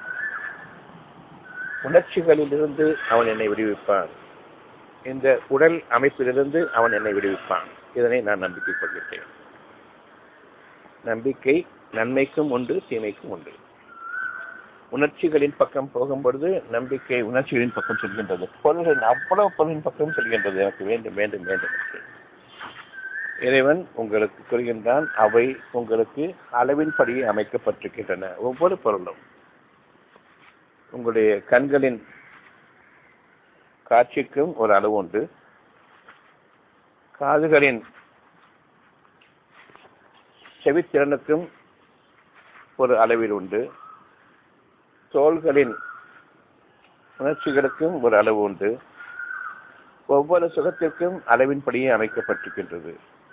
உணர்ச்சிகளிலிருந்து அவன் என்னை விடுவிப்பான். இந்த உடல் அமைப்பிலிருந்து அவன் என்னை விடுவிப்பான். இதனை நான் நம்பிக்கை கொள்கிறேன். நம்பிக்கை நன்மைக்கும் உண்டு, தீமைக்கும் உண்டு. உணர்ச்சிகளின் பக்கம் போகும்பொழுது நம்பிக்கை உணர்ச்சிகளின் பக்கம் செல்கின்றது. பொருள்களின் அவ்வளவு பொருளின் பக்கம் செல்கின்றது. எனக்கு வேண்டும் வேண்டும் வேண்டும் என்று இறைவன் உங்களுக்கு கூறுகின்றான். அவை உங்களுக்கு அளவின்படியே அமைக்கப்பட்டிருக்கின்றன. ஒவ்வொரு பொருளும் உங்களுடைய கண்களின் காட்சிக்கும் ஒரு அளவு உண்டு. காதுகளின் செவித்திறனுக்கும் ஒரு அளவில் உண்டு. தோள்களின் உணர்ச்சிகளுக்கும் ஒரு அளவு உண்டு. ஒவ்வொரு சுகத்திற்கும் அளவின்படியே அமைக்கப்பட்டிருக்கின்றது.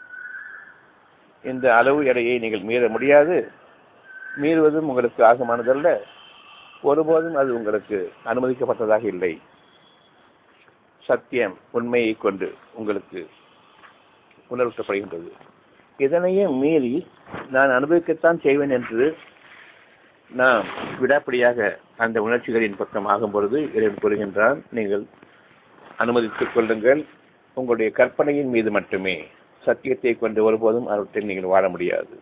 இந்த அளவு எடையை நீங்கள் மீற முடியாது. மீறுவதும் உங்களுக்கு ஆகமானதல்ல. ஒருபோதும் அது உங்களுக்கு அனுமதிக்கப்பட்டதாக இல்லை. சத்தியம் உண்மையை கொண்டு உங்களுக்கு உணர்த்தப்படுகின்றது. இதனையே மீறி நான் அனுபவிக்கத்தான் செய்வேன் என்று நாம் விடாப்படியாக அந்த உணர்ச்சிகளின் பக்கம் ஆகும் பொழுது இறைவன் கூறுகின்றான், நீங்கள் அனுமதித்துக் கொள்ளுங்கள். உங்களுடைய கற்பனையின் மீது மட்டுமே சத்தியத்தை கொண்டு ஒருபோதும் அவற்றை நீங்கள் வாழ முடியாது.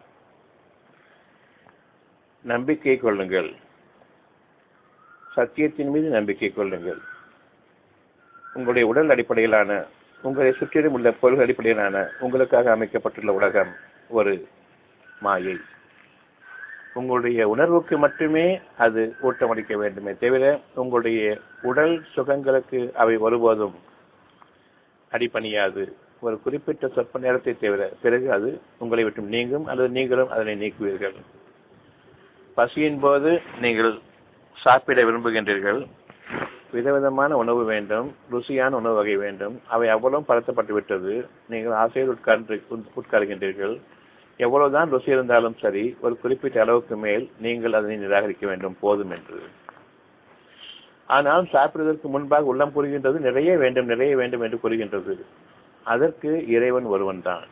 நம்பிக்கை கொள்ளுங்கள். சத்தியத்தின் மீது நம்பிக்கை கொள்ளுங்கள். உங்களுடைய உடல் அடிப்படையிலான உங்களை சுற்றிலும் உள்ள பொருள் அடிப்படையிலான உங்களுக்காக அமைக்கப்பட்டுள்ள உலகம் ஒரு மாயை. உங்களுடைய உணர்வுக்கு மட்டுமே அது ஊட்டமளிக்க வேண்டுமே தவிர உங்களுடைய உடல் சுகங்களுக்கு அவை ஒருபோதும் அடிப்பணியாது. ஒரு குறிப்பிட்ட சொற்ப நேரத்தை தவிர பிறகு அது உங்களை விட்டு நீங்கும் அல்லது நீங்களும் அதனை நீக்குவீர்கள். பசியின் போது நீங்கள் சாப்பிட விரும்புகின்றீர்கள். விதவிதமான உணவு வேண்டும், ருசியான உணவு வகை வேண்டும். அவை அவ்வளவு படுத்தப்பட்டு விட்டது. நீங்கள் ஆசையில் உட்கார்ந்து உட்காருகின்றீர்கள். எவ்வளவுதான் ருசி இருந்தாலும் சரி, ஒரு குறிப்பிட்ட அளவுக்கு மேல் நீங்கள் அதனை நிராகரிக்க வேண்டும், போதும் என்று. ஆனால் சாப்பிடுவதற்கு முன்பாக உள்ளம் கூறுகின்றது, நிறைய வேண்டும் நிறைய வேண்டும் என்று கூறுகின்றது. அதற்கு இறைவன் ஒருவன் தான்.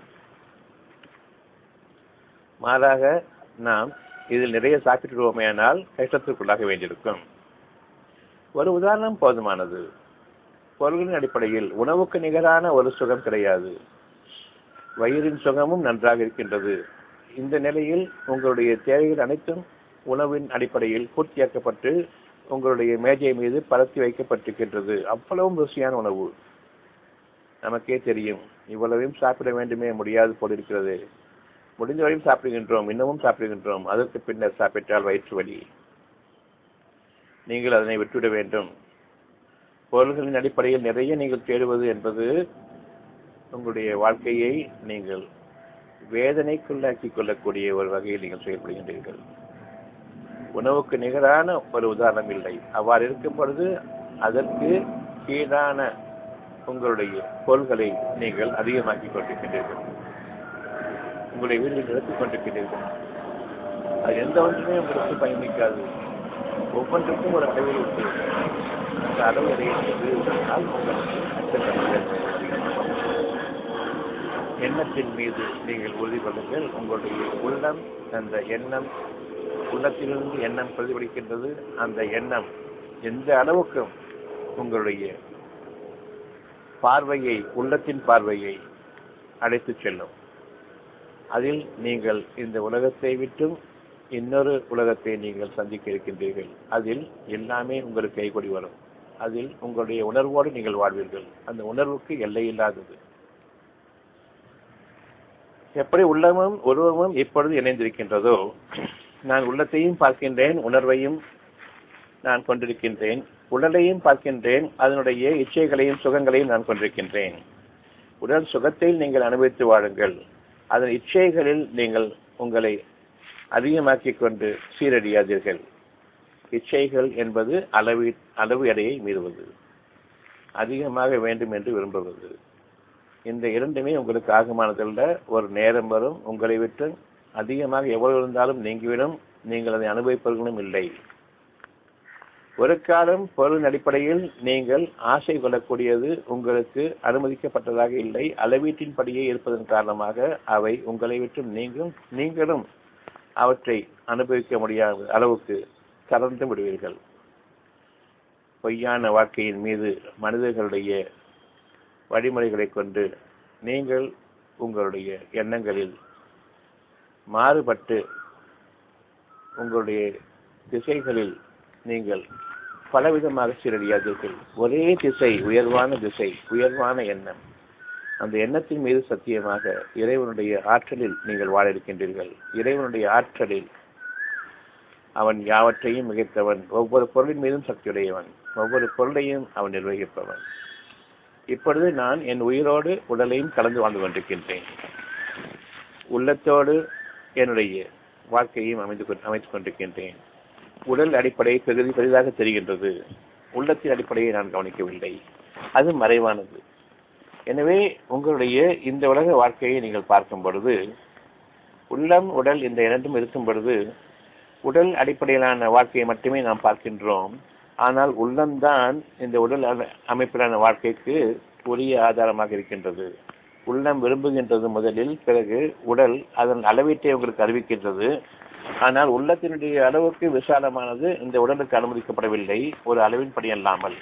மாறாக நாம் இதில் நிறைய சாப்பிட்டுவோமேயானால் கஷ்டத்திற்குள்ளாக வேண்டியிருக்கும். ஒரு உதாரணம் போதுமானது. பொருளின் அடிப்படையில் உணவுக்கு நிகரான ஒரு சுகம் கிடையாது. வயிறின் சுகமும் நன்றாக இருக்கின்றது. இந்த நிலையில் உங்களுடைய தேவைகள் அனைத்தும் உணவின் அடிப்படையில் பூர்த்தியாக்கப்பட்டு உங்களுடைய மேஜை மீது பரத்தி வைக்கப்பட்டிருக்கின்றது. அவ்வளவும் ருசியான உணவு. நமக்கே தெரியும், இவ்வளவையும் சாப்பிட வேண்டுமே, முடியாது போலிருக்கிறது. முடிந்தவரையும் சாப்பிடுகின்றோம், இன்னமும் சாப்பிடுகின்றோம். அதற்கு பின்னர் சாப்பிட்டால் வயிற்று வலி. நீங்கள் அதனை விட்டுவிட வேண்டும். பொருள்களின் அடிப்படையில் நிறைய நீங்கள் தேடுவது என்பது உங்களுடைய வாழ்க்கையை நீங்கள் வேதனைக்குள்ளாக்கிக் கொள்ளக்கூடிய ஒரு வகையில் நீங்கள் செயல்படுகின்றீர்கள். உணவுக்கு நிகரான ஒரு உதாரணம் இல்லை. அவ்வாறு இருக்கும் பொழுது அதற்கு கீழான உங்களுடைய பொருள்களை நீங்கள் அதிகமாக்கிக் கொண்டிருக்கின்றீர்கள். உங்களுடைய வீடுகளை நிறுத்திக் கொண்டிருக்கின்றீர்கள். அது எந்த ஒன்றுமே உங்களுக்கு பயணிக்காது. ஒவ்வொன்றுக்கும் ஒரு அளவில் உண்டு. அந்த அளவு அடையின்றது உடனால் உங்களுக்கு அச்சத்தன்மை. எண்ணத்தின் மீது நீங்கள் உறுதி கொள்ளுங்கள். உங்களுடைய உள்ளம், அந்த எண்ணம், உள்ளத்திலிருந்து எண்ணம் பிரதிபலிக்கின்றது. அந்த எண்ணம் எந்த அளவுக்கும் உங்களுடைய பார்வையை, உள்ளத்தின் பார்வையை அழைத்துச் செல்லும். அதில் நீங்கள் இந்த உலகத்தை விட்டும் இன்னொரு உலகத்தை நீங்கள் சந்திக்க இருக்கின்றீர்கள். அதில் எல்லாமே உங்களுக்கு கைகூடி வரும். அதில் உங்களுடைய உணர்வோடு நீங்கள் வாழ்வீர்கள். அந்த உணர்வுக்கு எல்லை இல்லாதது. எப்படி உள்ளமும் உருவமும் இப்பொழுது இணைந்திருக்கின்றதோ, நான் உள்ளத்தையும் பார்க்கின்றேன், உணர்வையும் நான் கொண்டிருக்கின்றேன், உடலையும் பார்க்கின்றேன், அதனுடைய இச்சைகளையும் சுகங்களையும் நான் கொண்டிருக்கின்றேன். உடல் சுகத்தை நீங்கள் அனுபவித்து வாழுங்கள். அதன் இச்சைகளில் நீங்கள் உங்களை அதிகமாக்கிக் கொண்டு சீரடியாதீர்கள். இச்சைகள் என்பது அளவு அளவு எடையை மீறுவது, அதிகமாக வேண்டும் என்று விரும்புவது. இந்த இரண்டுமே உங்களுக்கு ஆகமானதல்ல. ஒரு நேரம் வரும், உங்களை விட்டு அதிகமாக எவ்வளவு இருந்தாலும் நீங்கிவிடும். நீங்கள் அதை அனுபவிப்பவர்களும் இல்லை. ஒரு காலம் பொருளின் அடிப்படையில் நீங்கள் ஆசை கொள்ளக்கூடியது உங்களுக்கு அனுமதிக்கப்பட்டதாக இல்லை. அளவீட்டின்படியே இருப்பதன் காரணமாக அவை உங்களை விட்டு நீங்கும். நீங்களும் அவற்றை அனுபவிக்க முடியாத அளவுக்கு கலந்து விடுவீர்கள். பொய்யான வாழ்க்கையின் மீது மனிதர்களுடைய வழிமுறைகளை கொண்டு நீங்கள் உங்களுடைய எண்ணங்களில் மாறுபட்டு உங்களுடைய திசைகளில் நீங்கள் பலவிதமாக சீரழியாதீர்கள். ஒரே திசை, உயர்வான திசை, உயர்வான எண்ணம். அந்த எண்ணத்தின் மீது சத்தியமாக இறைவனுடைய ஆற்றலில் நீங்கள் வாழ இருக்கின்றீர்கள். இறைவனுடைய ஆற்றலில் அவன் யாவற்றையும் மிகைத்தவன். ஒவ்வொரு பொருளின் மீதும் சக்தியுடையவன். ஒவ்வொரு பொருளையும் அவன் நிர்வகிப்பவன். இப்பொழுது நான் என் உயிரோடு உடலையும் கலந்து வாழ்ந்து கொண்டிருக்கின்றேன். உள்ளத்தோடு என்னுடைய வாழ்க்கையையும் அமைந்து அமைத்துக் கொண்டிருக்கின்றேன். உடல் அடிப்படை பெரிது பெரிதாக தெரிகின்றது. உள்ளத்தின் அடிப்படையை நான் கவனிக்கவில்லை. அது மறைவானது. எனவே உங்களுடைய இந்த உலக வாழ்க்கையை நீங்கள் பார்க்கும் பொழுது, உள்ளம் உடல் இந்த இரண்டும் இருக்கும் பொழுது உடல் அடிப்படையிலான வாழ்க்கையை மட்டுமே நாம் பார்க்கின்றோம். ஆனால் உள்ளம்தான் இந்த உடல் அமைப்பிலான வாழ்க்கைக்கு உரிய ஆதாரமாக இருக்கின்றது. உள்ளம் விரும்புகின்றது முதலில், பிறகு உடல் அதன் அளவீட்டை உங்களுக்கு அறிவிக்கின்றது. ஆனால் உள்ளத்தினுடைய அளவுக்கு விசாலமானது இந்த உடலுக்கு அனுமதிக்கப்படவில்லை, ஒரு அளவின்படி அல்லாமல்.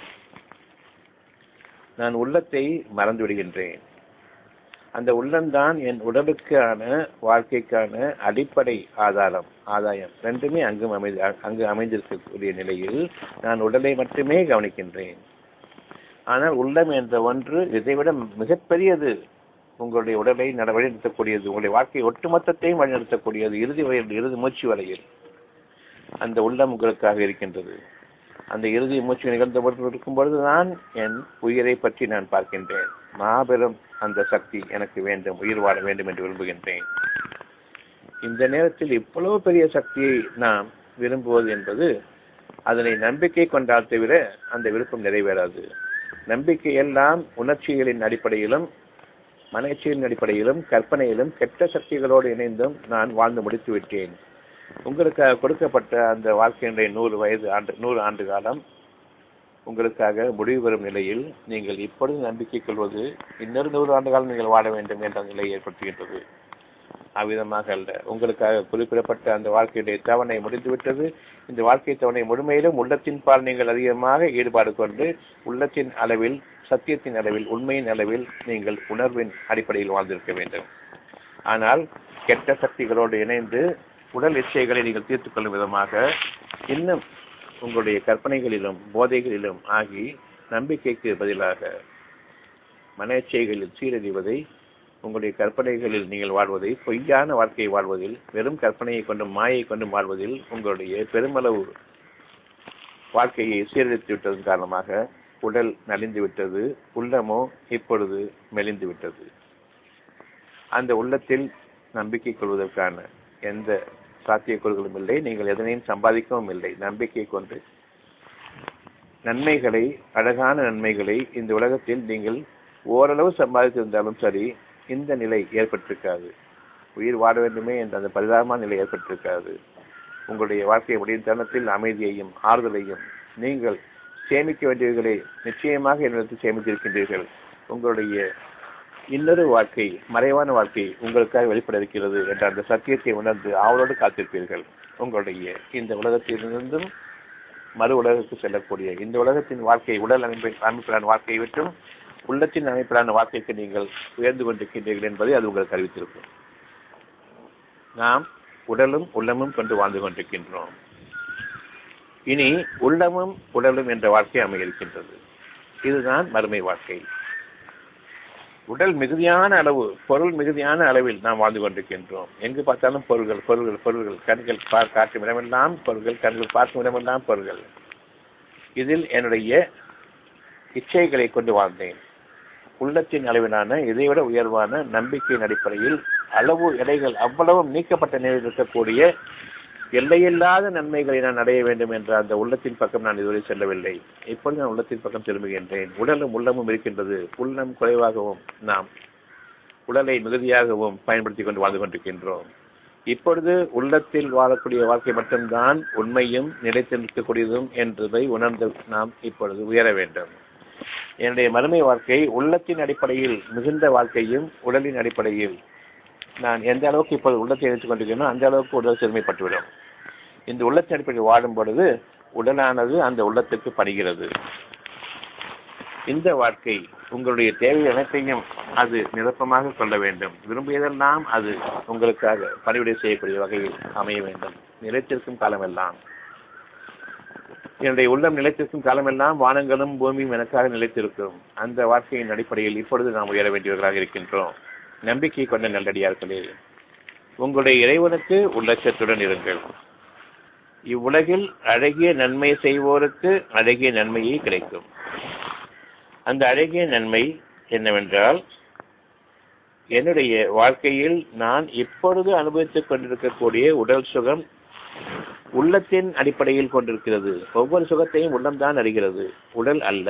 நான் உள்ளத்தை மறந்து விடுகின்றேன். அந்த உள்ளம்தான் என் உடலுக்கான வாழ்க்கைக்கான அடிப்படை ஆதாரம், ஆதாயம். ரெண்டுமே அங்கு அமை அங்கு அமைந்திருக்கக்கூடிய நிலையில் நான் உடலை மட்டுமே கவனிக்கின்றேன். ஆனால் உள்ளம் என்ற ஒன்று இதைவிட மிகப்பெரியது. உங்களுடைய உடலை நட வழிநடத்தக்கூடியது, உங்களுடைய வாழ்க்கை ஒட்டுமொத்தத்தையும் வழிநடத்தக்கூடியது. இறுதி வரையில், இறுதி மூச்சு வரையில் அந்த உள்ளம் உங்களுக்காக இருக்கின்றது. அந்த இறுதி மூச்சு நிகழ்ந்து இருக்கும் பொழுதுதான் என் உயிரை பற்றி நான் பார்க்கின்றேன். மாபெரும் அந்த சக்தி எனக்கு வேண்டும், உயிர் வாழ வேண்டும் என்று விரும்புகின்றேன். இந்த நேரத்தில் இவ்வளவு பெரிய சக்தியை நாம் விரும்புவது என்பது அதனை நம்பிக்கை கொண்டால் தவிர அந்த விருப்பம் நிறைவேறாது. நம்பிக்கை எல்லாம் உணர்ச்சிகளின் அடிப்படையிலும், மனச்சியின் அடிப்படையிலும், கற்பனையிலும், கெட்ட சக்திகளோடு இணைந்தும் நான் வாழ்ந்து முடித்து விட்டேன். உங்களுக்காக கொடுக்கப்பட்ட அந்த வாழ்க்கையினுடைய நூறு வயது ஆண்டு நூறு ஆண்டு காலம் உங்களுக்காக முடிவு பெறும் நிலையில் நீங்கள் இப்பொழுது நம்பிக்கை கொள்வது இன்னொரு நூறு ஆண்டு காலம் நீங்கள் வாழ வேண்டும் என்ற நிலையை ஏற்படுத்துகின்றது. அவ்விதமாக அல்ல. உங்களுக்காக குறிப்பிடப்பட்ட அந்த வாழ்க்கையுடைய தவணை முடிந்துவிட்டது. இந்த வாழ்க்கை தவணை முழுமையிலும் உள்ளத்தின் பால் நீங்கள் அதிகமாக ஈடுபாடு கொண்டு உள்ளத்தின் அளவில், சத்தியத்தின் அளவில், உண்மையின் அளவில் நீங்கள் உணர்வின் அடிப்படையில் வாழ்ந்திருக்க வேண்டும். ஆனால் கெட்ட சக்திகளோடு இணைந்து உடல் இச்சைகளை நீங்கள் தீர்த்துக் கொள்ளும் விதமாக இன்னும் உங்களுடைய கற்பனைகளிலும் போதைகளிலும் ஆகி நம்பிக்கைக்கு பதிலாக மன இச்சைகளில் சீரழிவதை உங்களுடைய கற்பனைகளில் நீங்கள் வாழ்வதை, பொய்யான வாழ்க்கையை வாழ்வதில், வெறும் கற்பனையை கொண்டு மாயை கொண்டு வாழ்வதில் உங்களுடைய பெருமளவு வாழ்க்கையை சீரழித்து விட்டதன் காரணமாக உடல் நலிந்து விட்டது, உள்ளமோ இப்பொழுது மெலிந்து விட்டது. அந்த உள்ளத்தில் நம்பிக்கை கொள்வதற்கான எந்த சாத்தியக்கூறுகளும் இல்லை. நீங்கள் எதனையும் சம்பாதிக்கவும் இல்லை. நம்பிக்கை கொண்டு நன்மைகளை, அழகான நன்மைகளை இந்த உலகத்தில் நீங்கள் ஓரளவு சம்பாதித்திருந்தாலும் சரி, இந்த நிலை ஏற்பட்டிருக்காது. உயிர் வாழ வேண்டுமே என்ற அந்த பரிதாபமான நிலை ஏற்பட்டிருக்காது. உங்களுடைய வாழ்க்கை முடியும் தருணத்தில் அமைதியையும் ஆறுதலையும் நீங்கள் சேமிக்க வேண்டியவர்களை நிச்சயமாக என்னிடத்தில் சேமித்திருக்கின்றீர்கள். உங்களுடைய இன்னொரு வாழ்க்கை, மறைவான வாழ்க்கை உங்களுக்காக வெளிப்பட இருக்கிறது என்ற அந்த சத்தியத்தை உணர்ந்து ஆவலோடு காத்திருப்பீர்கள். உங்களுடைய இந்த உலகத்திலிருந்தும் மறு உலகத்துக்கு செல்லக்கூடிய இந்த உலகத்தின் வாழ்க்கை, உடல் அமைப்பை அமைப்பிலான வாழ்க்கையை விட்டும் உள்ளத்தின் அமைப்பிலான வாழ்க்கைக்கு நீங்கள் உயர்ந்து கொண்டிருக்கின்றீர்கள் என்பதை அது உங்களுக்கு அறிவித்திருக்கும். நாம் உடலும் உள்ளமும் கொண்டு வாழ்ந்து கொண்டிருக்கின்றோம். இனி உள்ளமும் உடலும் என்ற வாழ்க்கை அமைகின்றது. இதுதான் மறுமை வாழ்க்கை. உடல் மிகுதியான அளவு, பொருள் மிகுதியான அளவில் நாம் வாழ்ந்து கொண்டிருக்கின்றோம். எங்கு பார்த்தாலும் பொருள்கள் பொருள்கள் பொருள்கள் கண்கள் காட்டும் இடமெல்லாம் பொருள்கள், கண்கள் பார்க்கும் இடமெல்லாம் பொருள்கள். இதில் என்னுடைய இச்சைகளை கொண்டு வாழ்ந்தேன். உள்ளத்தின் அளவிலான இதைவிட உயர்வான நம்பிக்கையின் அடிப்படையில் அளவு எடைகள் அவ்வளவும் நீக்கப்பட்ட நிலையில் இருக்கக்கூடிய எல்லையில்லாத நன்மைகளை நான் அடைய வேண்டும் என்ற அந்த உள்ளத்தின் பக்கம் நான் இதுவரை செல்லவில்லை. இப்பொழுது நான் உள்ளத்தின் பக்கம் திரும்புகின்றேன். உடலும் உள்ளமும் இருக்கின்றது. உள்ளம் குறைவாகவும் நாம் உடலை மிகுதியாகவும் பயன்படுத்தி கொண்டு வாழ்ந்து கொண்டிருக்கின்றோம். இப்பொழுது உள்ளத்தில் வாழக்கூடிய வாழ்க்கை மட்டும்தான் உண்மையும் நிலைத்து நிற்கக்கூடியதும் என்பதை உணர்ந்து நாம் இப்பொழுது உயர வேண்டும். என்னுடைய மறுமை வாழ்க்கை உள்ளத்தின் அடிப்படையில் மிகுந்த வாழ்க்கையும் உடலின் அடிப்படையில் நான் எந்த அளவுக்கு இப்பொழுது உள்ளத்தை எடுத்துக் கொண்டிருக்கிறேனோ அந்த அளவுக்கு உடல் சிறுமைப்பட்டுவிடும். இந்த உள்ளத்தின் அடிப்படையில் வாழும் பொழுது உடலானது அந்த உள்ளத்துக்கு பணிகிறது. இந்த வாழ்க்கை உங்களுடைய தேவை அனைத்தையும் அது நிரப்பமாக கொள்ள வேண்டும். விரும்பியதெல்லாம் அது உங்களுக்காக பணிவிடை செய்யக்கூடிய வகையில் அமைய வேண்டும். நிலைத்திருக்கும் காலமெல்லாம் என்னுடைய உள்ளம் நிலைத்திருக்கும் காலமெல்லாம் வானங்களும் பூமியும் எனக்காக நிலைத்திருக்கும். அந்த வாழ்க்கையின் அடிப்படையில் இப்பொழுது நாம் உயர வேண்டியவர்களாக இருக்கின்றோம். நம்பிக்கை கொண்ட நல்லடியார்களே, உங்களுடைய இறைவனுக்கு உள்ளச்சத்துடன் இருங்கள். இவ்வுலகில் அழகிய நன்மை செய்வோருக்கு அழகிய நன்மையே கிடைக்கும். அந்த அழகிய நன்மை என்னவென்றால், என்னுடைய வாழ்க்கையில் நான் இப்பொழுது அனுபவித்துக் கொண்டிருக்கக்கூடிய உடல் சுகம் உள்ளத்தின் அடிப்படையில் கொண்டிருக்கிறது. ஒவ்வொரு சுகத்தையும் உள்ளம்தான் அறிகிறது, உடல் அல்ல.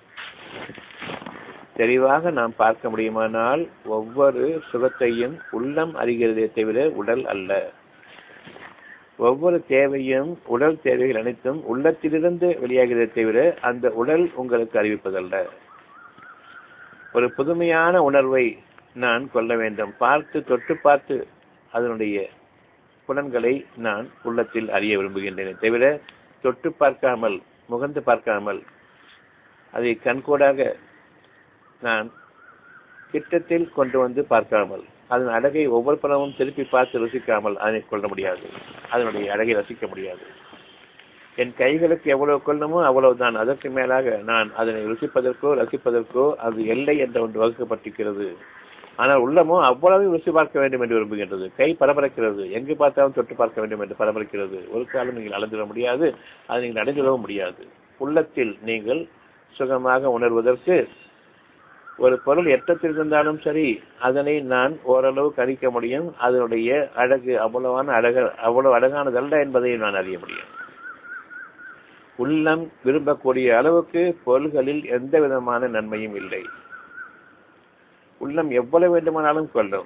தெளிவாக நாம் பார்க்க முடியுமானால் ஒவ்வொரு சுகத்தையும் உள்ளம் அறிகிறதே தவிர உடல் அல்ல. ஒவ்வொரு தேவையும் உடல் தேவைகள் அனைத்தும் உள்ளத்திலிருந்து வெளியாகிறதே தவிர அந்த உடல் உங்களுக்கு அறிவிப்பதல்ல. ஒரு புதுமையான உணர்வை நான் கொள்ள வேண்டும். பார்த்து தொட்டு பார்த்து அதனுடைய புலன்களை நான் உள்ளத்தில் அறிய விரும்புகின்றேன் தவிர தொட்டு பார்க்காமல், முகந்து பார்க்காமல், அதை கண்கூடாக நான் கிட்டத்தில் கொண்டு வந்து பார்க்காமல், அதன் அழகை ஒவ்வொரு புறமும் திருப்பி பார்த்து ருசிக்காமல் அதனை கொள்ள முடியாது. அதனுடைய அழகை ரசிக்க முடியாது. என் கைகளுக்கு எவ்வளவு கொள்ளமோ அவ்வளவுதான். அதற்கு மேலாக நான் அதனை ருசிப்பதற்கோ ரசிப்பதற்கோ அது எல்லை என்ற ஒன்று வகுக்கப்பட்டிருக்கிறது. ஆனால் உள்ளமோ அவ்வளவு ருசி பார்க்க வேண்டும் என்று விரும்புகின்றது. கை பரபரக்கிறது, எங்கு பார்த்தாலும் தொட்டு பார்க்க வேண்டும் என்று பரபரக்கிறது. ஒரு காலம் நீங்கள் அளந்துவிட முடியாது, அதை நீங்கள் அடைந்துவிடவும் முடியாது. உள்ளத்தில் நீங்கள் சுகமாக உணர்வதற்கு ஒரு பொருள் எட்டத்தில் இருந்தாலும் சரி, அதனை நான் ஓரளவு கணிக்க முடியும். அதனுடைய அழகு அவ்வளவான அழக அவ்வளவு அழகானதல்ல என்பதை நான் அறிய முடியும். உள்ளம் விரும்பக்கூடிய அளவுக்கு பொருள்களில் எந்த விதமான நன்மையும் இல்லை. உள்ளம் எவ்வளவு வேண்டுமானாலும் கொள்ளும்,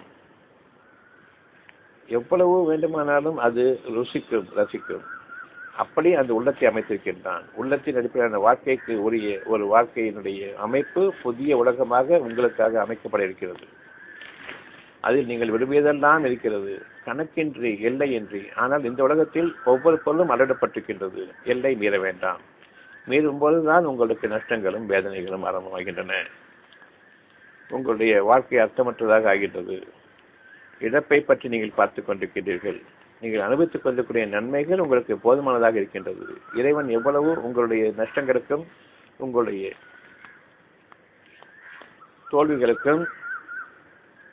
எவ்வளவு வேண்டுமானாலும் அது ருசிக்கும், ரசிக்கும். அப்படி அந்த உள்ளத்தை அமைத்திருக்கின்றான். உள்ளத்தின் அடிப்படையான வாழ்க்கைக்கு உரிய ஒரு வாழ்க்கையினுடைய அமைப்பு புதிய உலகமாக உங்களுக்காக அமைக்கப்பட இருக்கிறது. அதில் நீங்கள் விரும்பியதெல்லாம் இருக்கிறது, கணக்கின்றி, எல்லையின்றி. ஆனால் இந்த உலகத்தில் ஒவ்வொரு பொருளும் அளவிடப்பட்டிருக்கின்றது. எல்லை மீற வேண்டாம். மீறும் போதுதான் உங்களுக்கு நஷ்டங்களும் வேதனைகளும் ஆரம்பமாகின்றன. உங்களுடைய வாழ்க்கை அர்த்தமற்றதாக ஆகின்றது. இழப்பை பற்றி நீங்கள் பார்த்துக் கொண்டிருக்கின்றீர்கள். நீங்கள் அனுபவித்துக் கொண்டிருக்கிற நன்மைகள் உங்களுக்கு போதுமானதாக இருக்கின்றது. இறைவன் எவ்வளவு உங்களுடைய நஷ்டங்களுக்கும் உங்களுடைய தோல்விகளுக்கும்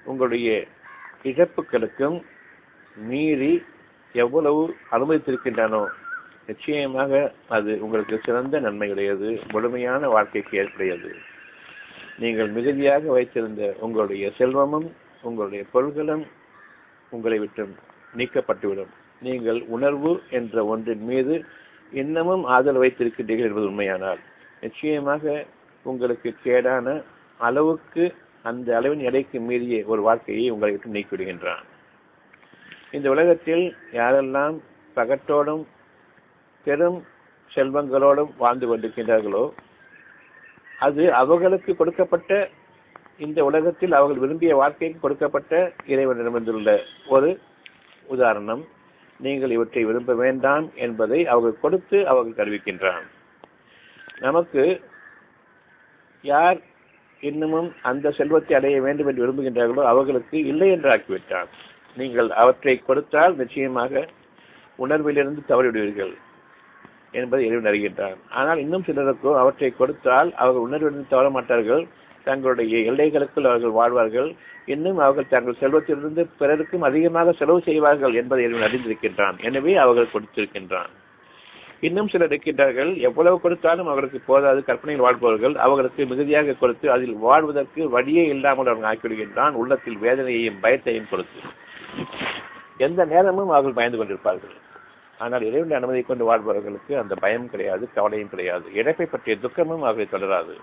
உங்களுடைய இழப்புகளுக்கும் மீறி எவ்வளவு அனுமதித்திருக்கின்றனோ நிச்சயமாக அது உங்களுக்கு சிறந்த நன்மையுடையது, முழுமையான வாழ்க்கைக்கு ஏற்புடையது. நீங்கள் மிகுதியாக வைத்திருந்த உங்களுடைய செல்வமும் உங்களுடைய பொருள்களும் உங்களை விட்டு நீக்கப்பட்டுவிடும். நீங்கள் உணர்வு என்ற ஒன்றின் மீது இன்னமும் ஆதரவு வைத்திருக்கின்றீர்கள் என்பது உண்மையானால் நிச்சயமாக உங்களுக்கு கேடான அளவுக்கு அந்த அளவின் எடைக்கு மீறிய ஒரு வாழ்க்கையை உங்களை விட்டு நீக்கிவிடுகின்றான். இந்த உலகத்தில் யாரெல்லாம் பகட்டோடும் பெரும் செல்வங்களோடும் வாழ்ந்து கொண்டிருக்கின்றார்களோ அது அவர்களுக்கு கொடுக்கப்பட்ட, இந்த உலகத்தில் அவர்கள் விரும்பிய வாழ்க்கைக்கு கொடுக்கப்பட்ட இறைவனிடமிருந்துள்ள ஒரு உதாரணம். நீங்கள் இவற்றை விரும்ப வேண்டாம் என்பதை அவர்கள் கொடுத்து அவர்கள் அறிவிக்கின்றான். நமக்கு யார் இன்னமும் அந்த செல்வத்தை அடைய வேண்டும் என்று விரும்புகின்றார்களோ அவர்களுக்கு இல்லை என்று ஆக்கிவிட்டான். நீங்கள் அவற்றை கொடுத்தால் நிச்சயமாக உணர்விலிருந்து தவறிவிடுவீர்கள் என்பதை இறைவன் அறிகின்றான். ஆனால் இன்னும் சிலருக்கோ அவற்றை கொடுத்தால் அவர்கள் உணர்விலிருந்து தவற மாட்டார்கள், தங்களுடைய எல்லைகளுக்குள் அவர்கள் வாழ்வார்கள், இன்னும் அவர்கள் தங்கள் செல்வத்திலிருந்து பிறருக்கும் அதிகமாக செலவு செய்வார்கள் என்பதை இறைவன் அறிந்திருக்கின்றான். எனவே அவர்கள் கொடுத்திருக்கின்றான். இன்னும் சிலர் இருக்கின்றார்கள், எவ்வளவு கொடுத்தாலும் அவர்களுக்கு போதாது, கற்பனையில் வாழ்பவர்கள், அவர்களுக்கு மிகுதியாக கொடுத்து அதில் வாழ்வதற்கு வழியே இல்லாமல் அவர்கள் ஆக்கிவிடுகின்றான். உள்ளத்தில் வேதனையையும் பயத்தையும் கொடுத்து எந்த நேரமும் அவர்கள் பயந்து கொண்டிருப்பார்கள். ஆனால் இறைவனுடைய அனுமதி கொண்டு வாழ்பவர்களுக்கு அந்த பயம் கிடையாது, கவலையும் கிடையாது, இழப்பை பற்றிய துக்கமும் அவர்களை தொடராது.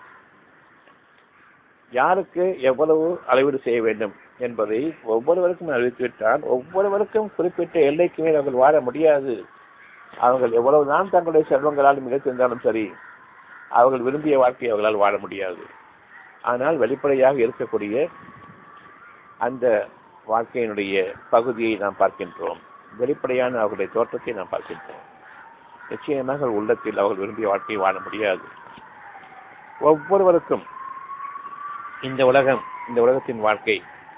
யாருக்கு எவ்வளவு அளவீடு செய்ய வேண்டும் என்பதை ஒவ்வொருவருக்கும் அறிவித்துவிட்டால் ஒவ்வொருவருக்கும் குறிப்பிட்ட எல்லைக்கு மேல் அவர்கள் வாழ முடியாது. அவர்கள் எவ்வளவுதான் தங்களுடைய செல்வங்களால் மிகத்திருந்தாலும் சரி, அவர்கள் விரும்பிய வாழ்க்கையை அவர்களால் வாழ முடியாது. ஆனால் வெளிப்படையாக இருக்கக்கூடிய அந்த வாழ்க்கையினுடைய பகுதியை நாம் பார்க்கின்றோம். வெளிப்படையான அவர்களுடைய தோற்றத்தை நாம் பார்க்கின்றோம். நிச்சயமாக உள்ளத்தில் அவர்கள் விரும்பிய வாழ்க்கையை வாழ முடியாது. ஒவ்வொருவருக்கும் இந்த உலகம், இந்த உலகத்தின் வாழ்க்கை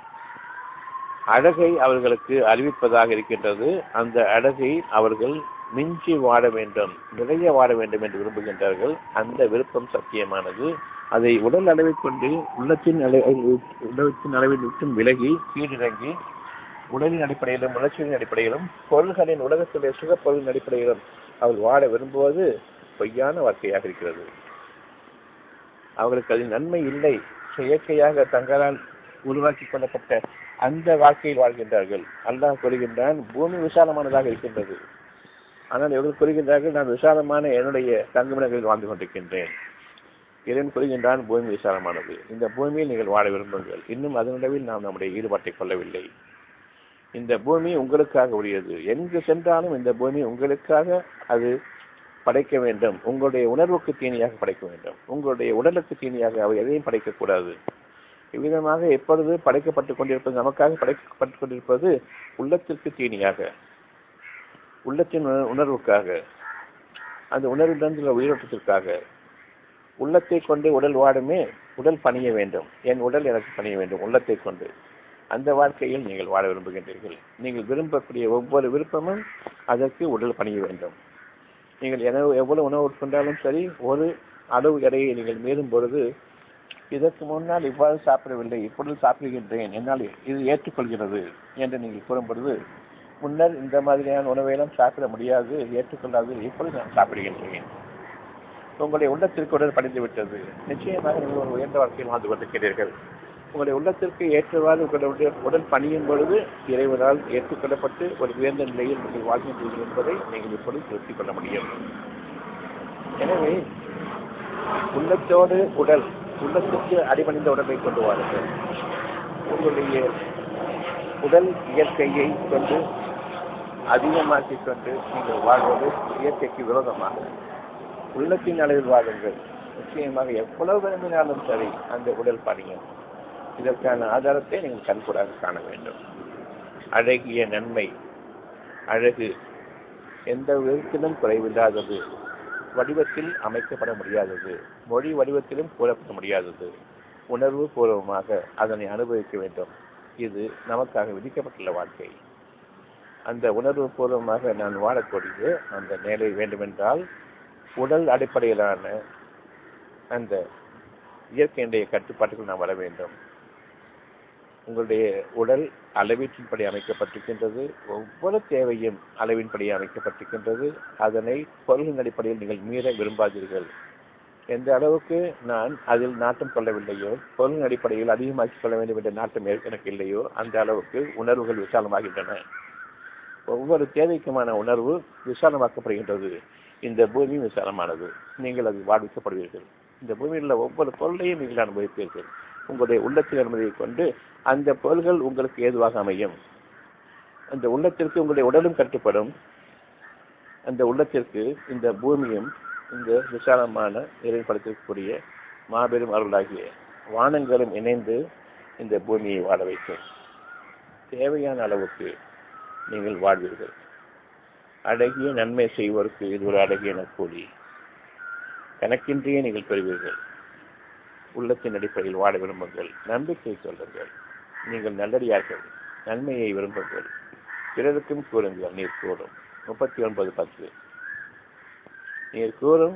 அழகை அவர்களுக்கு அறிவிப்பதாக இருக்கின்றது. அந்த அழகை அவர்கள் மிஞ்சி வாழ வேண்டும், நிறைய வாழ வேண்டும் என்று விரும்புகின்றார்கள். அந்த விருப்பம் சத்தியமானது. அதை உடல் அளவைக் கொண்டு உள்ளத்தின் உள்ளத்தின் அளவில் விட்டும் விலகி கீழிறங்கி உடலின் அடிப்படையிலும் உணர்ச்சியின் அடிப்படையிலும் பொருள்களின் உலகத்துடைய சுகப்பொருளின் அடிப்படையிலும் அவர்கள் வாழ விரும்புவது பொய்யான வாழ்க்கையாக இருக்கிறது. அவர்களுக்கு அதில் நன்மை இல்லை. இயற்கையாக தங்களால் உருவாக்கி கொள்ளப்பட்ட அந்த வாழ்க்கையில் வாழ்கின்றார்கள். அல்லாஹ் கூறுகின்றான், பூமி விசாலமானதாக இருக்கின்றது. ஆனால் இவர்கள் கூறுகின்றார்கள், நான் விசாலமான என்னுடைய தங்குமிடங்களில் வாழ்ந்து கொண்டிருக்கின்றேன். இறைவன் கூறுகின்றான், பூமி விசாலமானது. இந்த பூமியில் நீங்கள் வாழ விரும்புங்கள். இன்னும் அதனுடவில் நாம் நம்முடைய ஈடுபாட்டை கொள்ளவில்லை. இந்த பூமி உங்களுக்காக உரியது. எங்கு சென்றாலும் இந்த பூமி உங்களுக்காக அது படைக்க வேண்டும். உங்களுடைய உணர்வுக்கு தீனியாக படைக்க வேண்டும். உங்களுடைய உடலுக்கு தீனியாக அவை எதையும் படைக்கக்கூடாது. இவ்விதமாக எப்பொழுது படைக்கப்பட்டுக் கொண்டிருப்பது, நமக்காக படைக்கப்பட்டுக் கொண்டிருப்பது உள்ளத்திற்கு தீனியாக, உள்ளத்தின் உணர்வுக்காக, அந்த உணர்விலிருந்து உயிரோட்டத்திற்காக. உள்ளத்தை கொண்டு உடல் வாடுமே, உடல் பணிய வேண்டும். என் உடல் எனக்கு பணிய வேண்டும் உள்ளத்தை கொண்டு. அந்த வாழ்க்கையில் நீங்கள் வாழ விரும்புகின்றீர்கள். நீங்கள் விரும்பக்கூடிய ஒவ்வொரு விருப்பமும் அதற்கு உடல் பணிய வேண்டும். நீங்கள் என எவ்வளவு உணவு உட்கொண்டாலும் சரி, ஒரு அளவு எடையை நீங்கள் மீறும் பொழுது, இதற்கு முன்னால் இவ்வாறு சாப்பிடவில்லை, இப்பொழுது சாப்பிடுகின்றேன், என்னால் இது ஏற்றுக்கொள்கிறது என்று நீங்கள் கூறும் பொழுது, முன்னர் இந்த மாதிரியான உணவையெல்லாம் சாப்பிட முடியாது, ஏற்றுக்கொள்ளாது, இப்பொழுது நான் சாப்பிடுகின்றேன். உங்களுடைய உள்ளத்திற்கு உடல் பணிந்து விட்டது. நிச்சயமாக நீங்கள் ஒரு உயர்ந்த வாழ்க்கையில் வாழ்ந்து கொண்டிருக்கிறீர்கள். உங்களுடைய உள்ளத்திற்கு ஏற்றவாறு உங்களுடைய உடல் பணியும் பொழுது இறைவனால் ஏற்றுக்கொள்ளப்பட்டு ஒரு உயர்ந்த நிலையில் நீங்கள் வாழ்கின்றீர்கள் என்பதை நீங்கள் இப்பொழுது திருத்திக் கொள்ள முடியும். எனவே உள்ளத்தோடு உடல், உள்ளத்திற்கு அடிபணிந்த உடலை கொண்டு வாருங்கள். உங்களுடைய உடல் இயற்கையை கொண்டு அதிகமாக்கிக் கொண்டு நீங்கள் வாழ்வது இயற்கைக்கு விரோதமாக. உள்ளத்தின் அளவில் வாழுங்கள். நிச்சயமாக எவ்வளவு விரும்பினாலும் சரி அந்த உடல் பணியும். இதற்கான ஆதாரத்தை நீங்கள் கண்கூடாக காண வேண்டும். அழகிய நன்மை, அழகு எந்த விதத்திலும் குறைவில்லாதது, வடிவத்தில் அமைக்கப்பட முடியாதது, மொழி வடிவத்திலும் கூறப்பட முடியாதது, உணர்வு பூர்வமாக அதனை அனுபவிக்க வேண்டும். இது நமக்காக விதிக்கப்பட்டுள்ள வாழ்க்கை. அந்த உணர்வு பூர்வமாக நான் வாழக்கூடிய அந்த நிலை வேண்டுமென்றால் உடல் அடிப்படையிலான அந்த இயற்கையுடைய கட்டுப்பாட்டுகள் நாம் வர வேண்டும். உங்களுடைய உடல் அளவீட்டின்படி அமைக்கப்பட்டிருக்கின்றது. ஒவ்வொரு தேவையும் அளவின்படி அமைக்கப்பட்டிருக்கின்றது. அதனை பொருளின் அடிப்படையில் நீங்கள் மீற விரும்பாதீர்கள். எந்த அளவுக்கு நான் அதில் நாட்டம் கொள்ளவில்லையோ, பொருளின் அடிப்படையில் அதிகமாக்கிக் கொள்ள வேண்டும் என்ற நாட்டம் எனக்கு இல்லையோ, அந்த அளவுக்கு உணர்வுகள் விசாலமாகின்றன. ஒவ்வொரு தேவைக்குமான உணர்வு விசாலமாக்கப்படுகின்றது. இந்த பூமி விசாலமானது. நீங்கள் அது வாழ்விக்கப்படுவீர்கள். இந்த பூமியில் உள்ள ஒவ்வொரு பொருளையும் நீங்கள் அனுபவிப்பீர்கள். உங்களுடைய உள்ளத்தின் அனுமதியை கொண்டு அந்த பொருள்கள் உங்களுக்கு ஏதுவாக அமையும். அந்த உள்ளத்திற்கு உங்களுடைய உடலும் கட்டுப்படும். அந்த உள்ளத்திற்கு இந்த பூமியும் இந்த விசாலமான இறைப்படுத்தக்கூடிய மாபெரும் அருளாகிய வானங்களும் இணைந்து இந்த பூமியை வாழ வைக்கும். தேவையான அளவுக்கு நீங்கள் வாழ்வீர்கள். அழகிய நன்மை செய்வோருக்கு இது ஒரு அழகிய நற்கூலி. கணக்கின்றியே நீங்கள் பெறுவீர்கள். உள்ளத்தின் அடிப்படையில் வாழ விரும்புங்கள். நம்பிக்கை சொல்லுங்கள். நீங்கள் நல்லடியார்கள். நன்மையை விரும்புங்கள். பிறருக்கும் கூறுங்கள். நீர் கூறும் முப்பத்தி ஒன்பது பத்து நீர் கூறும்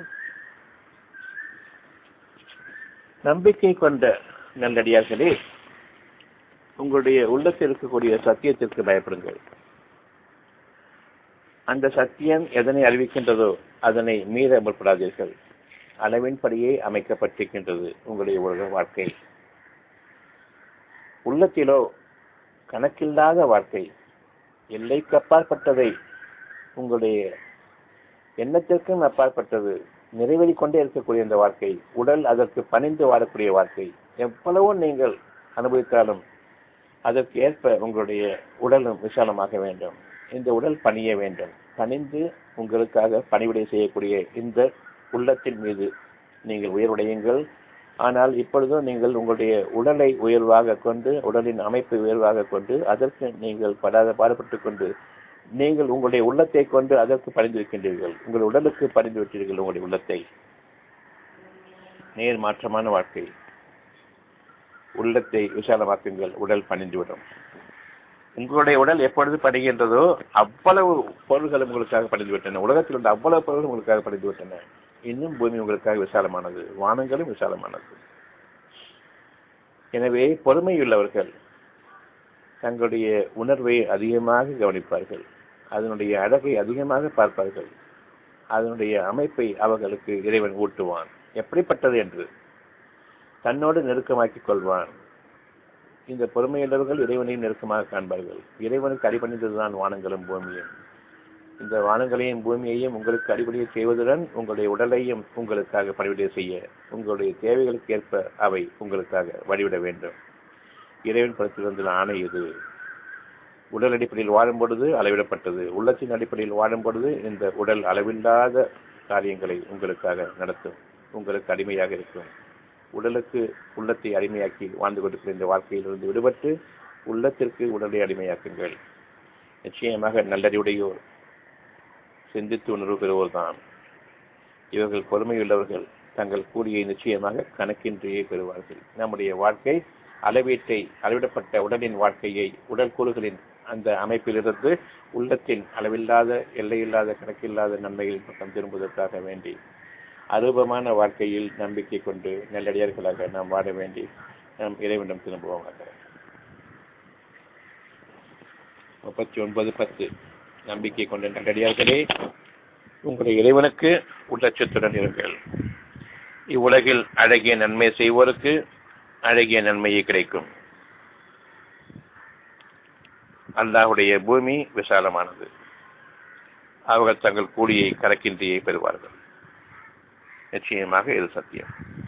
நம்பிக்கை கொண்ட நல்லடியார்களே, உங்களுடைய உள்ளத்தில் இருக்கக்கூடிய சத்தியத்திற்கு பயப்படுங்கள். அந்த சத்தியம் எதனை அறிவிக்கின்றதோ அதனை மீற முற்படாதீர்கள். அளவின்படியே அமைக்கப்பட்டிருக்கின்றது உங்களுடைய உலக வாழ்க்கை. உள்ளத்திலோ கணக்கில்லாத வாழ்க்கை, எல்லைக்கு அப்பாற்பட்டதை, உங்களுடைய எண்ணத்திற்கும் அப்பாற்பட்டது, நிறைவேறி கொண்டே இருக்கக்கூடிய இந்த வாழ்க்கை. உடல் அதற்கு பணிந்து வாழக்கூடிய வாழ்க்கை. எவ்வளவோ நீங்கள் அனுபவித்தாலும் அதற்கு ஏற்ப உங்களுடைய உடலும் விசாலமாக வேண்டும். இந்த உடல் பணிய வேண்டும். பணிந்து உங்களுக்காக பணிவிடை செய்யக்கூடிய இந்த உள்ளத்தின் மீது நீங்கள் உயர்வுடையுங்கள். ஆனால் இப்பொழுதும் நீங்கள் உங்களுடைய உடலை உயர்வாக கொண்டு, உடலின் அமைப்பை உயர்வாக கொண்டு, அதற்கு நீங்கள் படாத பாடுபட்டுக் கொண்டு நீங்கள் உங்களுடைய உள்ளத்தை கொண்டு அதற்கு பணிந்திருக்கின்றீர்கள். உங்கள் உடலுக்கு பணிந்து விட்டீர்கள். உங்களுடைய உள்ளத்தை நேர் மாற்றமான வாழ்க்கை. உள்ளத்தை விசாலமாக்குங்கள். உடல் பணிந்துவிடும். உங்களுடைய உடல் எப்பொழுது பணிகின்றதோ அவ்வளவு பொருள்கள் உங்களுக்காக பணிந்து விட்டன. உலகத்தில் இருந்த அவ்வளவு பொருள்கள் உங்களுக்காக பணிந்து விட்டன. இன்னும் பூமி உங்களுக்காக விசாலமானது. வானங்களும் விசாலமானது. எனவே பொறுமையுள்ளவர்கள் தங்களுடைய உணர்வை அதிகமாக கவனிப்பார்கள். அதனுடைய அழகை அதிகமாக பார்ப்பார்கள். அதனுடைய அமைப்பை அவர்களுக்கு இறைவன் ஊட்டுவான். எப்படிப்பட்டது என்று தன்னோடு நெருக்கமாக்கிக் கொள்வான். இந்த பொறுமையுள்ளவர்கள் இறைவனையும் நெருக்கமாக காண்பார்கள். இறைவனுக்கு அடிபணிந்ததுதான் வானங்களும் பூமியும். இந்த வானங்களையும் பூமியையும் உங்களுக்கு அடிபடியை செய்வதுடன் உங்களுடைய உடலையும் உங்களுக்காக பணிவிடை செய்ய, உங்களுடைய தேவைகளுக்கு ஏற்ப அவை உங்களுக்காக வழிவிட வேண்டும். இறைவன் படத்திலிருந்து ஆணை இது. உடல் அடிப்படையில் வாழும் பொழுது அளவிடப்பட்டது. உள்ளத்தின் அடிப்படையில் வாழும் பொழுது இந்த உடல் அளவில்லாத காரியங்களை உங்களுக்காக நடத்தும். உங்களுக்கு அடிமையாக இருக்கும். உடலுக்கு உள்ளத்தை அடிமையாக்கி வாழ்ந்து கொண்டிருக்கிற இந்த வாழ்க்கையிலிருந்து விடுபட்டு உள்ளத்திற்கு உடலை அடிமையாக்குங்கள். நிச்சயமாக நல்லறிவுடையோர், சிந்தித்து உணர்வு பெறுவோர் தான் இவர்கள். பொறுமையுள்ளவர்கள் தங்கள் கூலியை நிச்சயமாக கணக்கின்றியே பெறுவார்கள். நம்முடைய வாழ்க்கை அளவீட்டை, அளவிடப்பட்ட உடலின் வாழ்க்கையை உடல் கூறுகளின் அந்த அமைப்பிலிருந்து உள்ளத்தின் அளவில்லாத, எல்லையில்லாத, கணக்கில்லாத நன்மைகளின் பக்கம் திரும்புவதற்காக வேண்டி அரூபமான வாழ்க்கையில் நம்பிக்கை கொண்டு நல்லடியார்களாக நாம் வாழ வேண்டி நாம் இறைவனிடம் திரும்புவோமாக. முப்பத்தி ஒன்பது பத்து நம்பிக்கை கொண்ட நல்லடியார்களே, உங்களுடைய இறைவனுக்கு உள்ளச்சத்துடன் இருங்கள். இவ்வுலகில் அழகிய நன்மை செய்வோருக்கு அழகிய நன்மையே கிடைக்கும். அல்லாஹுடைய பூமி விசாலமானது. அவர்கள் தங்கள் கூலியை கணக்கின்றியே பெறுவார்கள். நிச்சயமாக இது சத்தியம்.